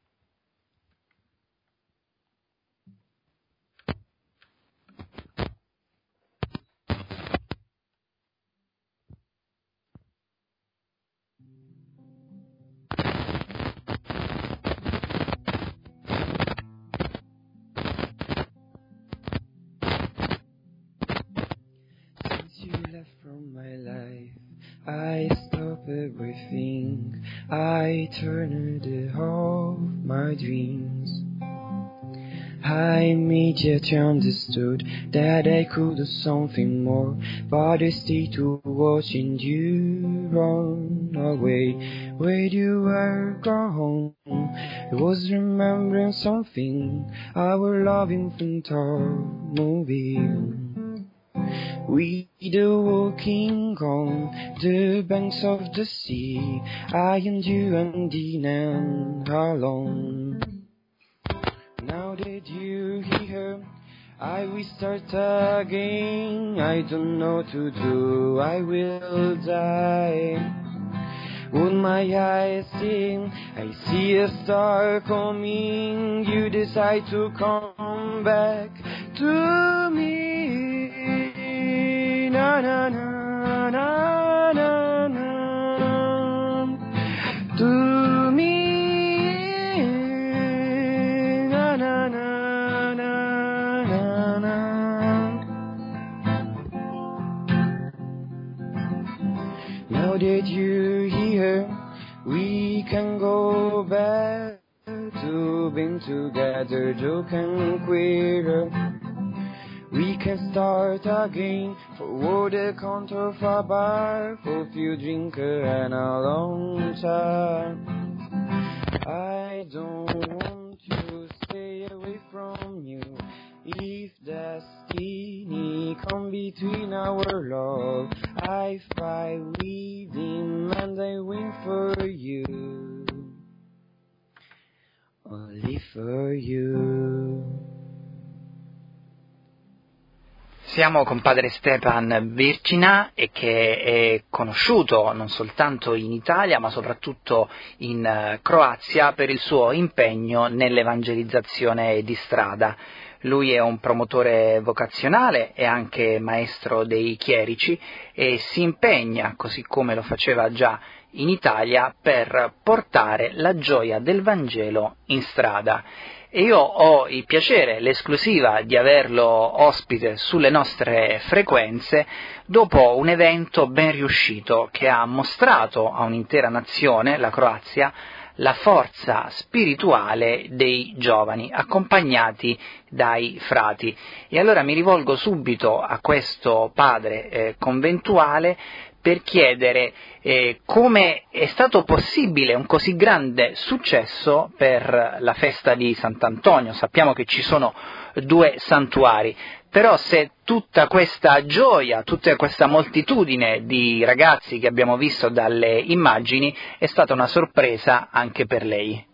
From my life, I stop everything, I turned off my dreams. I immediately understood that I could do something more, but I stayed to watching you run away. When you were gone, I was remembering something, our loving front movie. We were walking on the banks of the sea, I and you and Dina alone. Now that you're here, I will start again. I don't know what to do, I will die. With my eyes see, I see a star coming. You decide to come back to me. Na na na na na na to me. Na na na na na na. Now that you're here, we can go back to being together, joke and queer. we can start again. For the counter of a bar, for few drinker and a long time. I don't want to stay away from you. If destiny come between our love, I fight with him and I win for you, only for you. Siamo con padre Stepan Vircina, e che è conosciuto non soltanto in Italia ma soprattutto in Croazia per il suo impegno nell'evangelizzazione di strada. Lui è un promotore vocazionale e anche maestro dei chierici e si impegna, così come lo faceva già in Italia, per portare la gioia del Vangelo in strada. E io ho il piacere, l'esclusiva di averlo ospite sulle nostre frequenze dopo un evento ben riuscito che ha mostrato a un'intera nazione, la Croazia, la forza spirituale dei giovani accompagnati dai frati. E allora mi rivolgo subito a questo padre eh, conventuale per chiedere eh, come è stato possibile un così grande successo per la festa di Sant'Antonio. Sappiamo che ci sono due santuari, però se tutta questa gioia, tutta questa moltitudine di ragazzi che abbiamo visto dalle immagini è stata una sorpresa anche per lei.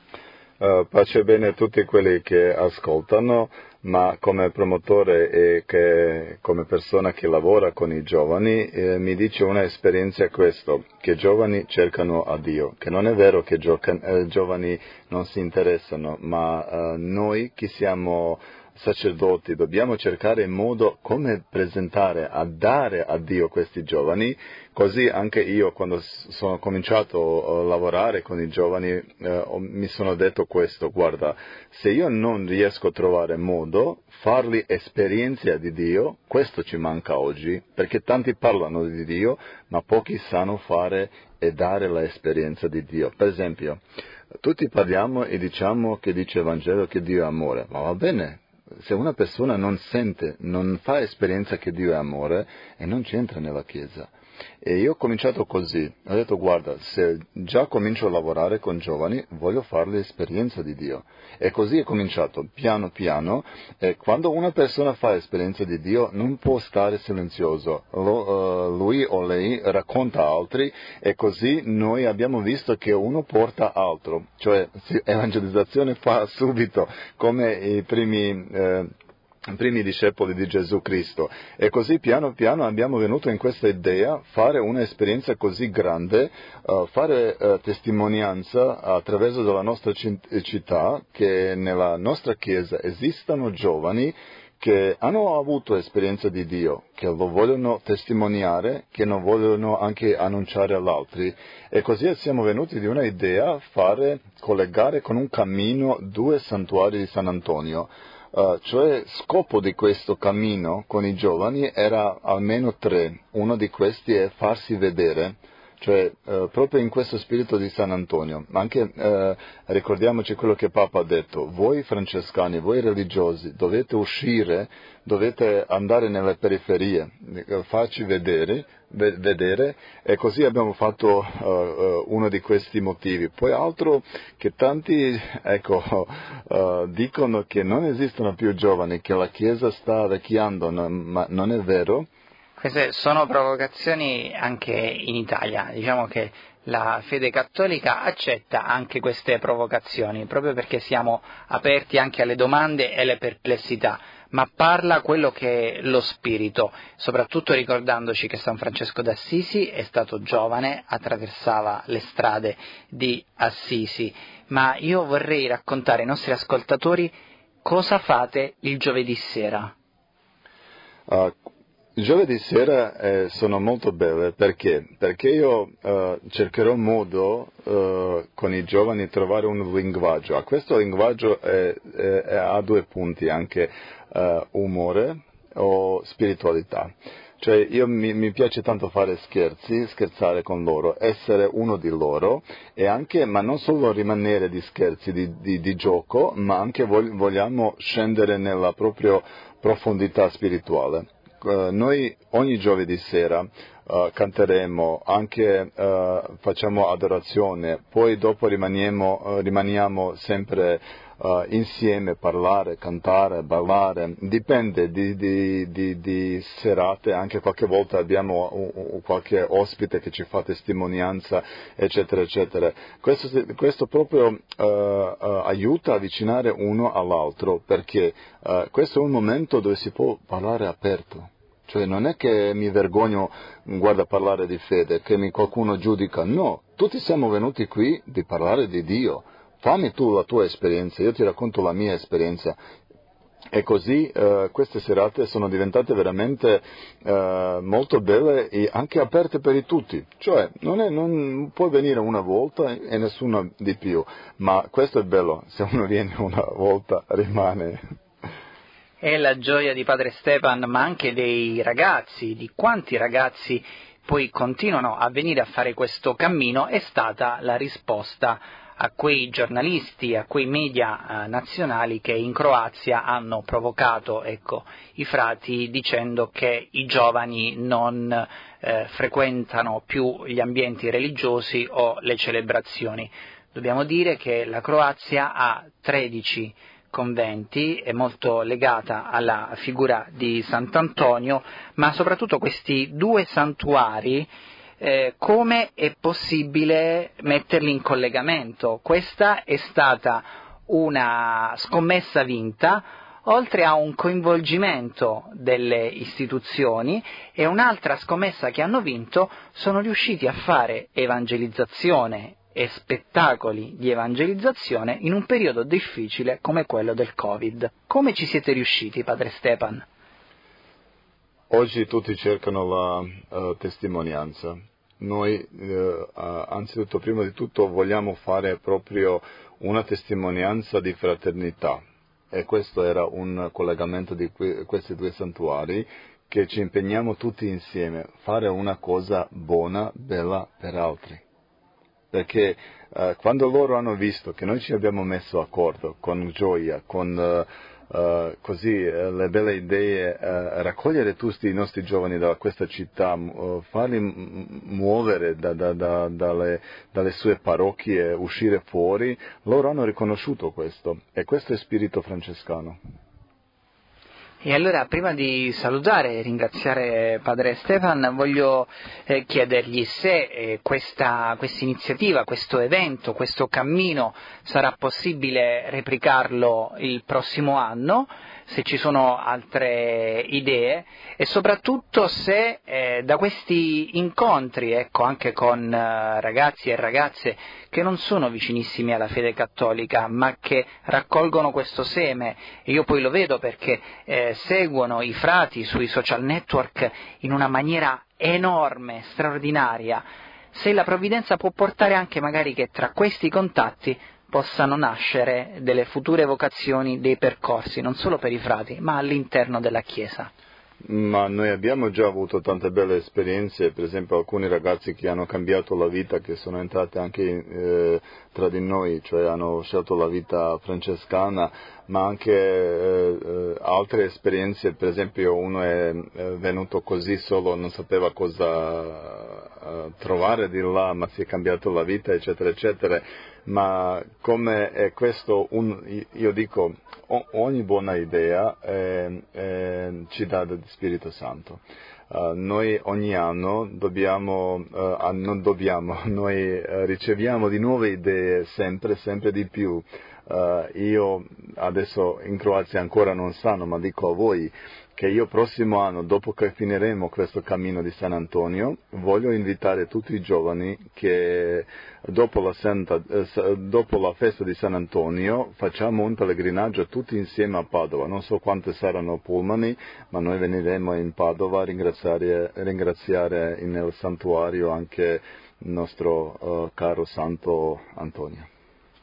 Uh, pace bene a tutti quelli che ascoltano, ma come promotore e che, come persona che lavora con i giovani, eh, mi dice una esperienza questo, che i giovani cercano a Dio, che non è vero che gioca, eh, giovani non si interessano, ma eh, noi che siamo sacerdoti dobbiamo cercare in modo come presentare, a dare a Dio questi giovani. Così anche io, quando sono cominciato a lavorare con i giovani, eh, mi sono detto questo: guarda, se io non riesco a trovare modo farli esperienza di Dio, questo ci manca oggi, perché tanti parlano di Dio ma pochi sanno fare e dare l'esperienza di Dio. Per esempio, tutti parliamo e diciamo che dice il Vangelo che Dio è amore, ma va bene, se una persona non sente, non fa esperienza che Dio è amore, e non c'entra nella Chiesa. E io ho cominciato così, ho detto: guarda, se già comincio a lavorare con giovani, voglio farle esperienza di Dio. E così è cominciato, piano piano, e quando una persona fa esperienza di Dio non può stare silenzioso, Lo, uh, lui o lei racconta a altri, e così noi abbiamo visto che uno porta altro, cioè evangelizzazione fa subito, come i primi... Eh, i primi discepoli di Gesù Cristo. E così piano piano abbiamo venuto in questa idea, fare un'esperienza così grande, uh, fare uh, testimonianza attraverso della nostra città, che nella nostra Chiesa esistano giovani che hanno avuto esperienza di Dio, che lo vogliono testimoniare, che lo vogliono anche annunciare agli altri. E così siamo venuti di una idea, fare, collegare con un cammino due santuari di San Antonio. Uh, cioè, scopo di questo cammino con i giovani era almeno tre. Uno di questi è farsi vedere, cioè uh, proprio in questo spirito di San Antonio. Anche uh, ricordiamoci quello che Papa ha detto: voi francescani, voi religiosi, dovete uscire, dovete andare nelle periferie, farci vedere, ve- vedere, e così abbiamo fatto uh, uh, uno di questi motivi. Poi altro, che tanti ecco uh, dicono che non esistono più giovani, che la Chiesa sta vecchiando, no, ma non è vero. Queste sono provocazioni anche in Italia. Diciamo che la fede cattolica accetta anche queste provocazioni, proprio perché siamo aperti anche alle domande e alle perplessità, ma parla quello che è lo spirito, soprattutto ricordandoci che San Francesco d'Assisi è stato giovane, attraversava le strade di Assisi. Ma io vorrei raccontare ai nostri ascoltatori cosa fate il giovedì sera. Uh, Giovedì sera eh, sono molto belle, perché? Perché io eh, cercherò modo eh, con i giovani di trovare un linguaggio. A questo linguaggio è, è, è, ha due punti, anche eh, umore o spiritualità. Cioè io mi, mi piace tanto fare scherzi, scherzare con loro, essere uno di loro e anche, ma non solo rimanere di scherzi, di, di, di gioco, ma anche vogliamo scendere nella propria profondità spirituale. Uh, noi ogni giovedì sera uh, canteremo, anche uh, facciamo adorazione, poi dopo rimaniamo, uh, rimaniamo sempre uh, insieme, parlare, cantare, ballare, dipende di, di, di, di serate, anche qualche volta abbiamo un, un, qualche ospite che ci fa testimonianza, eccetera, eccetera. Questo, questo proprio uh, uh, aiuta a avvicinare uno all'altro, perché uh, questo è un momento dove si può parlare aperto. Cioè non è che mi vergogno, guarda, parlare di fede, che mi qualcuno giudica, no, tutti siamo venuti qui di parlare di Dio, fammi tu la tua esperienza, io ti racconto la mia esperienza. E così eh, queste serate sono diventate veramente eh, molto belle e anche aperte per i tutti, cioè non, è, non puoi venire una volta e nessuno di più, ma questo è bello, se uno viene una volta rimane. È la gioia di padre Stefan, ma anche dei ragazzi, di quanti ragazzi poi continuano a venire a fare questo cammino, è stata la risposta a quei giornalisti, a quei media eh, nazionali che in Croazia hanno provocato, ecco, i frati dicendo che i giovani non eh, frequentano più gli ambienti religiosi o le celebrazioni. Dobbiamo dire che la Croazia ha tredici conventi, è molto legata alla figura di Sant'Antonio, ma soprattutto questi due santuari, eh, come è possibile metterli in collegamento? Questa è stata una scommessa vinta, oltre a un coinvolgimento delle istituzioni, e un'altra scommessa che hanno vinto, sono riusciti a fare evangelizzazione e spettacoli di evangelizzazione in un periodo difficile come quello del Covid. Come ci siete riusciti, padre Stefan? Oggi tutti cercano la uh, testimonianza. Noi, uh, anzitutto, prima di tutto, vogliamo fare proprio una testimonianza di fraternità, e questo era un collegamento di que- questi due santuari, che ci impegniamo tutti insieme a fare una cosa buona, bella per altri. Perché uh, quando loro hanno visto che noi ci abbiamo messo d'accordo con gioia, con uh, uh, così uh, le belle idee, uh, raccogliere tutti i nostri giovani da questa città, uh, farli m- muovere da, da, da, dalle, dalle sue parrocchie, uscire fuori, loro hanno riconosciuto questo, e questo è spirito francescano. E allora, prima di salutare e ringraziare padre Stefan, voglio eh, chiedergli se eh, questa iniziativa, questo evento, questo cammino sarà possibile replicarlo il prossimo anno, se ci sono altre idee, e soprattutto se eh, da questi incontri, ecco, anche con eh, ragazzi e ragazze che non sono vicinissimi alla fede cattolica, ma che raccolgono questo seme, e io poi lo vedo perché eh, seguono i frati sui social network in una maniera enorme, straordinaria, se la provvidenza può portare anche magari che tra questi contatti possano nascere delle future vocazioni, dei percorsi, non solo per i frati, ma all'interno della Chiesa. Ma noi abbiamo già avuto tante belle esperienze, per esempio alcuni ragazzi che hanno cambiato la vita, che sono entrati anche eh, tra di noi, cioè hanno scelto la vita francescana, ma anche eh, eh, altre esperienze, per esempio uno è eh, venuto così solo, non sapeva cosa eh, trovare di là, ma si è cambiato la vita, eccetera, eccetera. Ma come è questo, un, io dico, ogni buona idea eh, eh, ci dà del Spirito Santo. Uh, noi ogni anno dobbiamo, uh, non dobbiamo, noi uh, riceviamo di nuove idee sempre, sempre di più. Uh, io adesso in Croazia ancora non sanno, ma dico a voi che io prossimo anno, dopo che finiremo questo cammino di San Antonio, voglio invitare tutti i giovani che dopo la, Santa, eh, dopo la festa di San Antonio facciamo un pellegrinaggio tutti insieme a Padova. Non so quante saranno pullmani, ma noi veniremo in Padova a ringraziare, ringraziare nel santuario anche il nostro uh, caro Santo Antonio.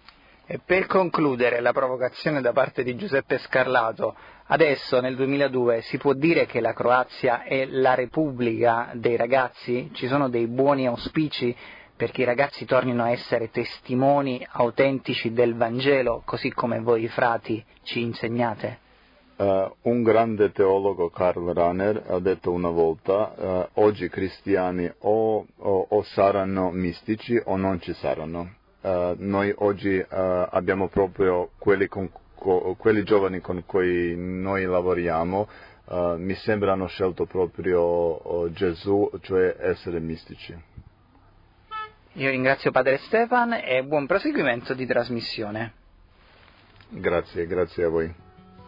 E per concludere la provocazione da parte di Giuseppe Scarlato, adesso nel duemiladue si può dire che la Croazia è la Repubblica dei ragazzi? Ci sono dei buoni auspici perché i ragazzi tornino a essere testimoni autentici del Vangelo, così come voi frati ci insegnate? Uh, un grande teologo, Karl Rahner, ha detto una volta, uh, oggi i cristiani o, o, o saranno mistici o non ci saranno. Uh, noi oggi uh, abbiamo proprio quelli, con, co, quelli giovani con cui noi lavoriamo, uh, mi sembra hanno scelto proprio uh, Gesù, cioè essere mistici. Io ringrazio Padre Stefan e buon proseguimento di trasmissione. Grazie, grazie a voi.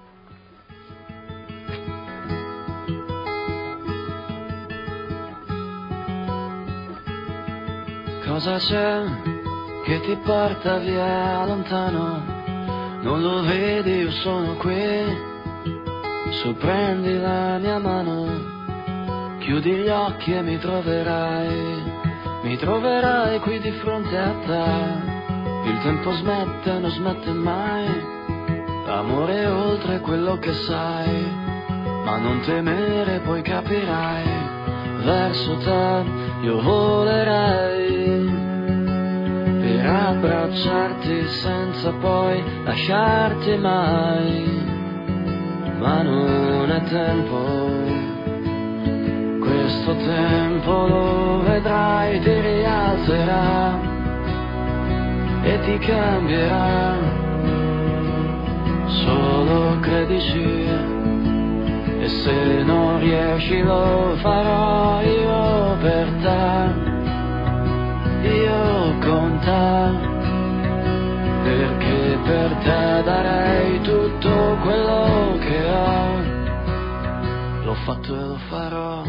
Cosa c'è che ti porta via lontano? Non lo vedi, io sono qui. Su, prendi la mia mano, chiudi gli occhi e mi troverai. Mi troverai qui di fronte a te. Il tempo smette, non smette mai. Amore oltre quello che sai. Ma non temere, poi capirai. Verso te io volerei per abbracciarti senza poi lasciarti mai. Ma non è tempo, questo tempo lo vedrai, ti rialzerà e ti cambierà. Solo credici. E se non riesci lo farò io per te, io con te, perché per te darei tutto quello che ho, l'ho fatto e lo farò.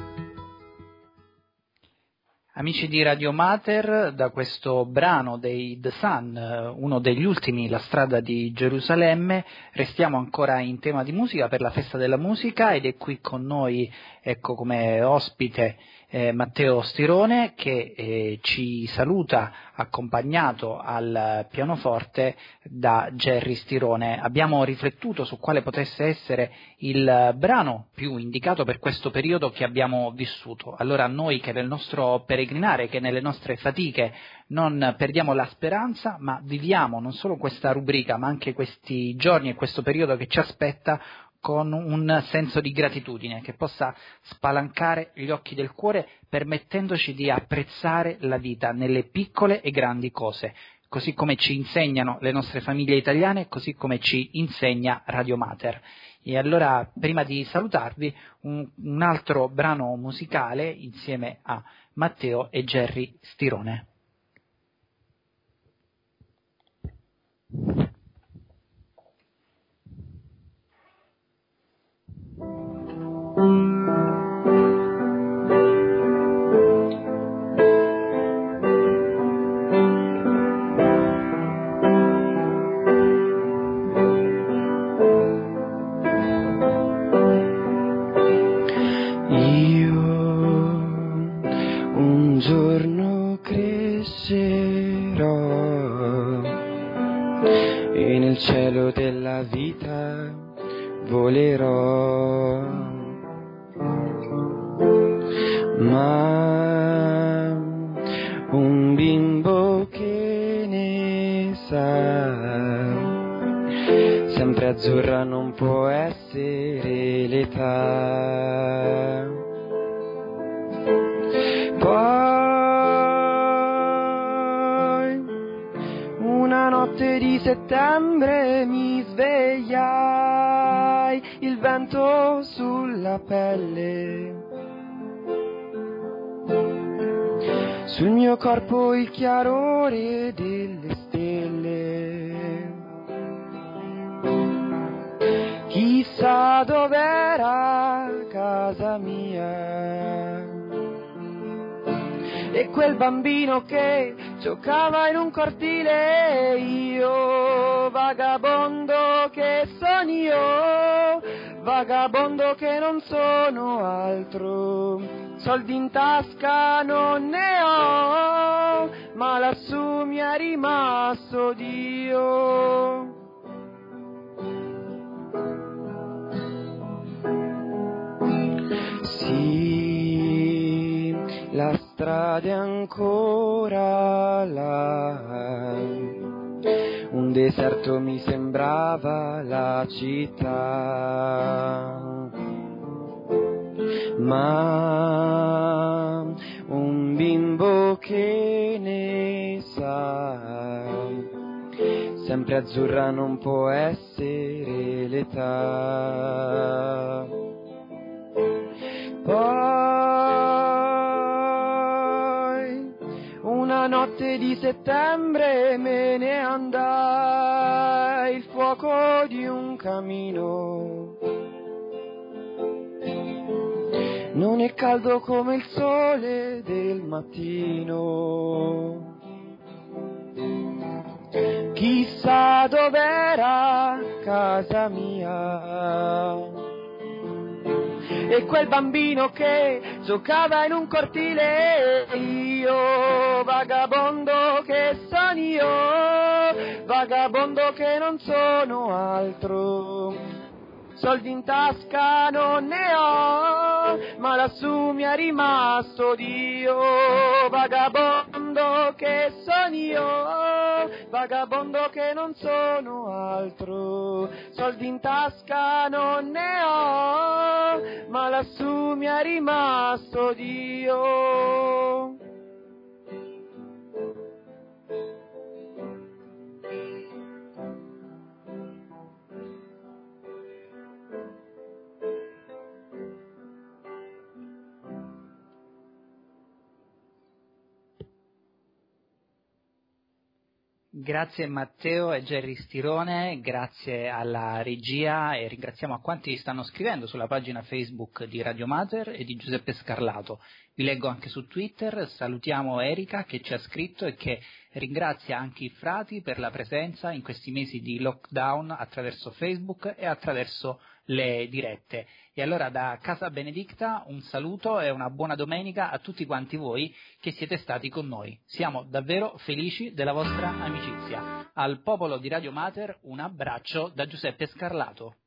Amici di Radio Mater, da questo brano dei The Sun, uno degli ultimi, La strada di Gerusalemme, restiamo ancora in tema di musica per la festa della musica ed è qui con noi, ecco, come ospite eh, Matteo Stirone che eh, ci saluta accompagnato al pianoforte da Gerry Stirone. Abbiamo riflettuto su quale potesse essere il brano più indicato per questo periodo che abbiamo vissuto. Allora noi che nel nostro peregrinare, che nelle nostre fatiche non perdiamo la speranza, ma viviamo non solo questa rubrica ma anche questi giorni e questo periodo che ci aspetta con un senso di gratitudine che possa spalancare gli occhi del cuore, permettendoci di apprezzare la vita nelle piccole e grandi cose, così come ci insegnano le nostre famiglie italiane, così come ci insegna Radio Mater. E allora, prima di salutarvi, un, un altro brano musicale insieme a Matteo e Gerry Stirone. Cielo della vita volerò, ma un bimbo che ne sa, sempre azzurra non può essere l'età. Poi una notte di settembre mi svegliai, il vento sulla pelle, sul mio corpo il chiarore delle stelle. Chissà dov'era casa mia e quel bambino che giocava in un cortile, io vagabondo che sono io, vagabondo vagabondo che non sono altro, soldi in tasca non ne ho, ma lassù mi è rimasto Dio. Sì, la strada è ancora là, un deserto mi sembrava la città, ma un bimbo che ne sa, sempre azzurra non può essere l'età. Poi una notte di settembre me ne andai, il fuoco di un camino non è caldo come il sole del mattino. Chissà dov'era casa mia, e quel bambino che giocava in un cortile, io vagabondo che sono io, vagabondo che non sono altro, soldi in tasca non ne ho, ma lassù mi è rimasto Dio, vagabondo che sono io, vagabondo che non sono altro, soldi in tasca non ne ho, ma lassù mi è rimasto Dio. Grazie Matteo e Gerry Stirone, grazie alla regia e ringraziamo a quanti stanno scrivendo sulla pagina Facebook di Radio Mater e di Giuseppe Scarlato. Vi leggo anche su Twitter, salutiamo Erika che ci ha scritto e che ringrazia anche i frati per la presenza in questi mesi di lockdown attraverso Facebook e attraverso le dirette. E allora da Casa Benedicta un saluto e una buona domenica a tutti quanti voi che siete stati con noi. Siamo davvero felici della vostra amicizia. Al popolo di Radio Mater un abbraccio da Giuseppe Scarlato.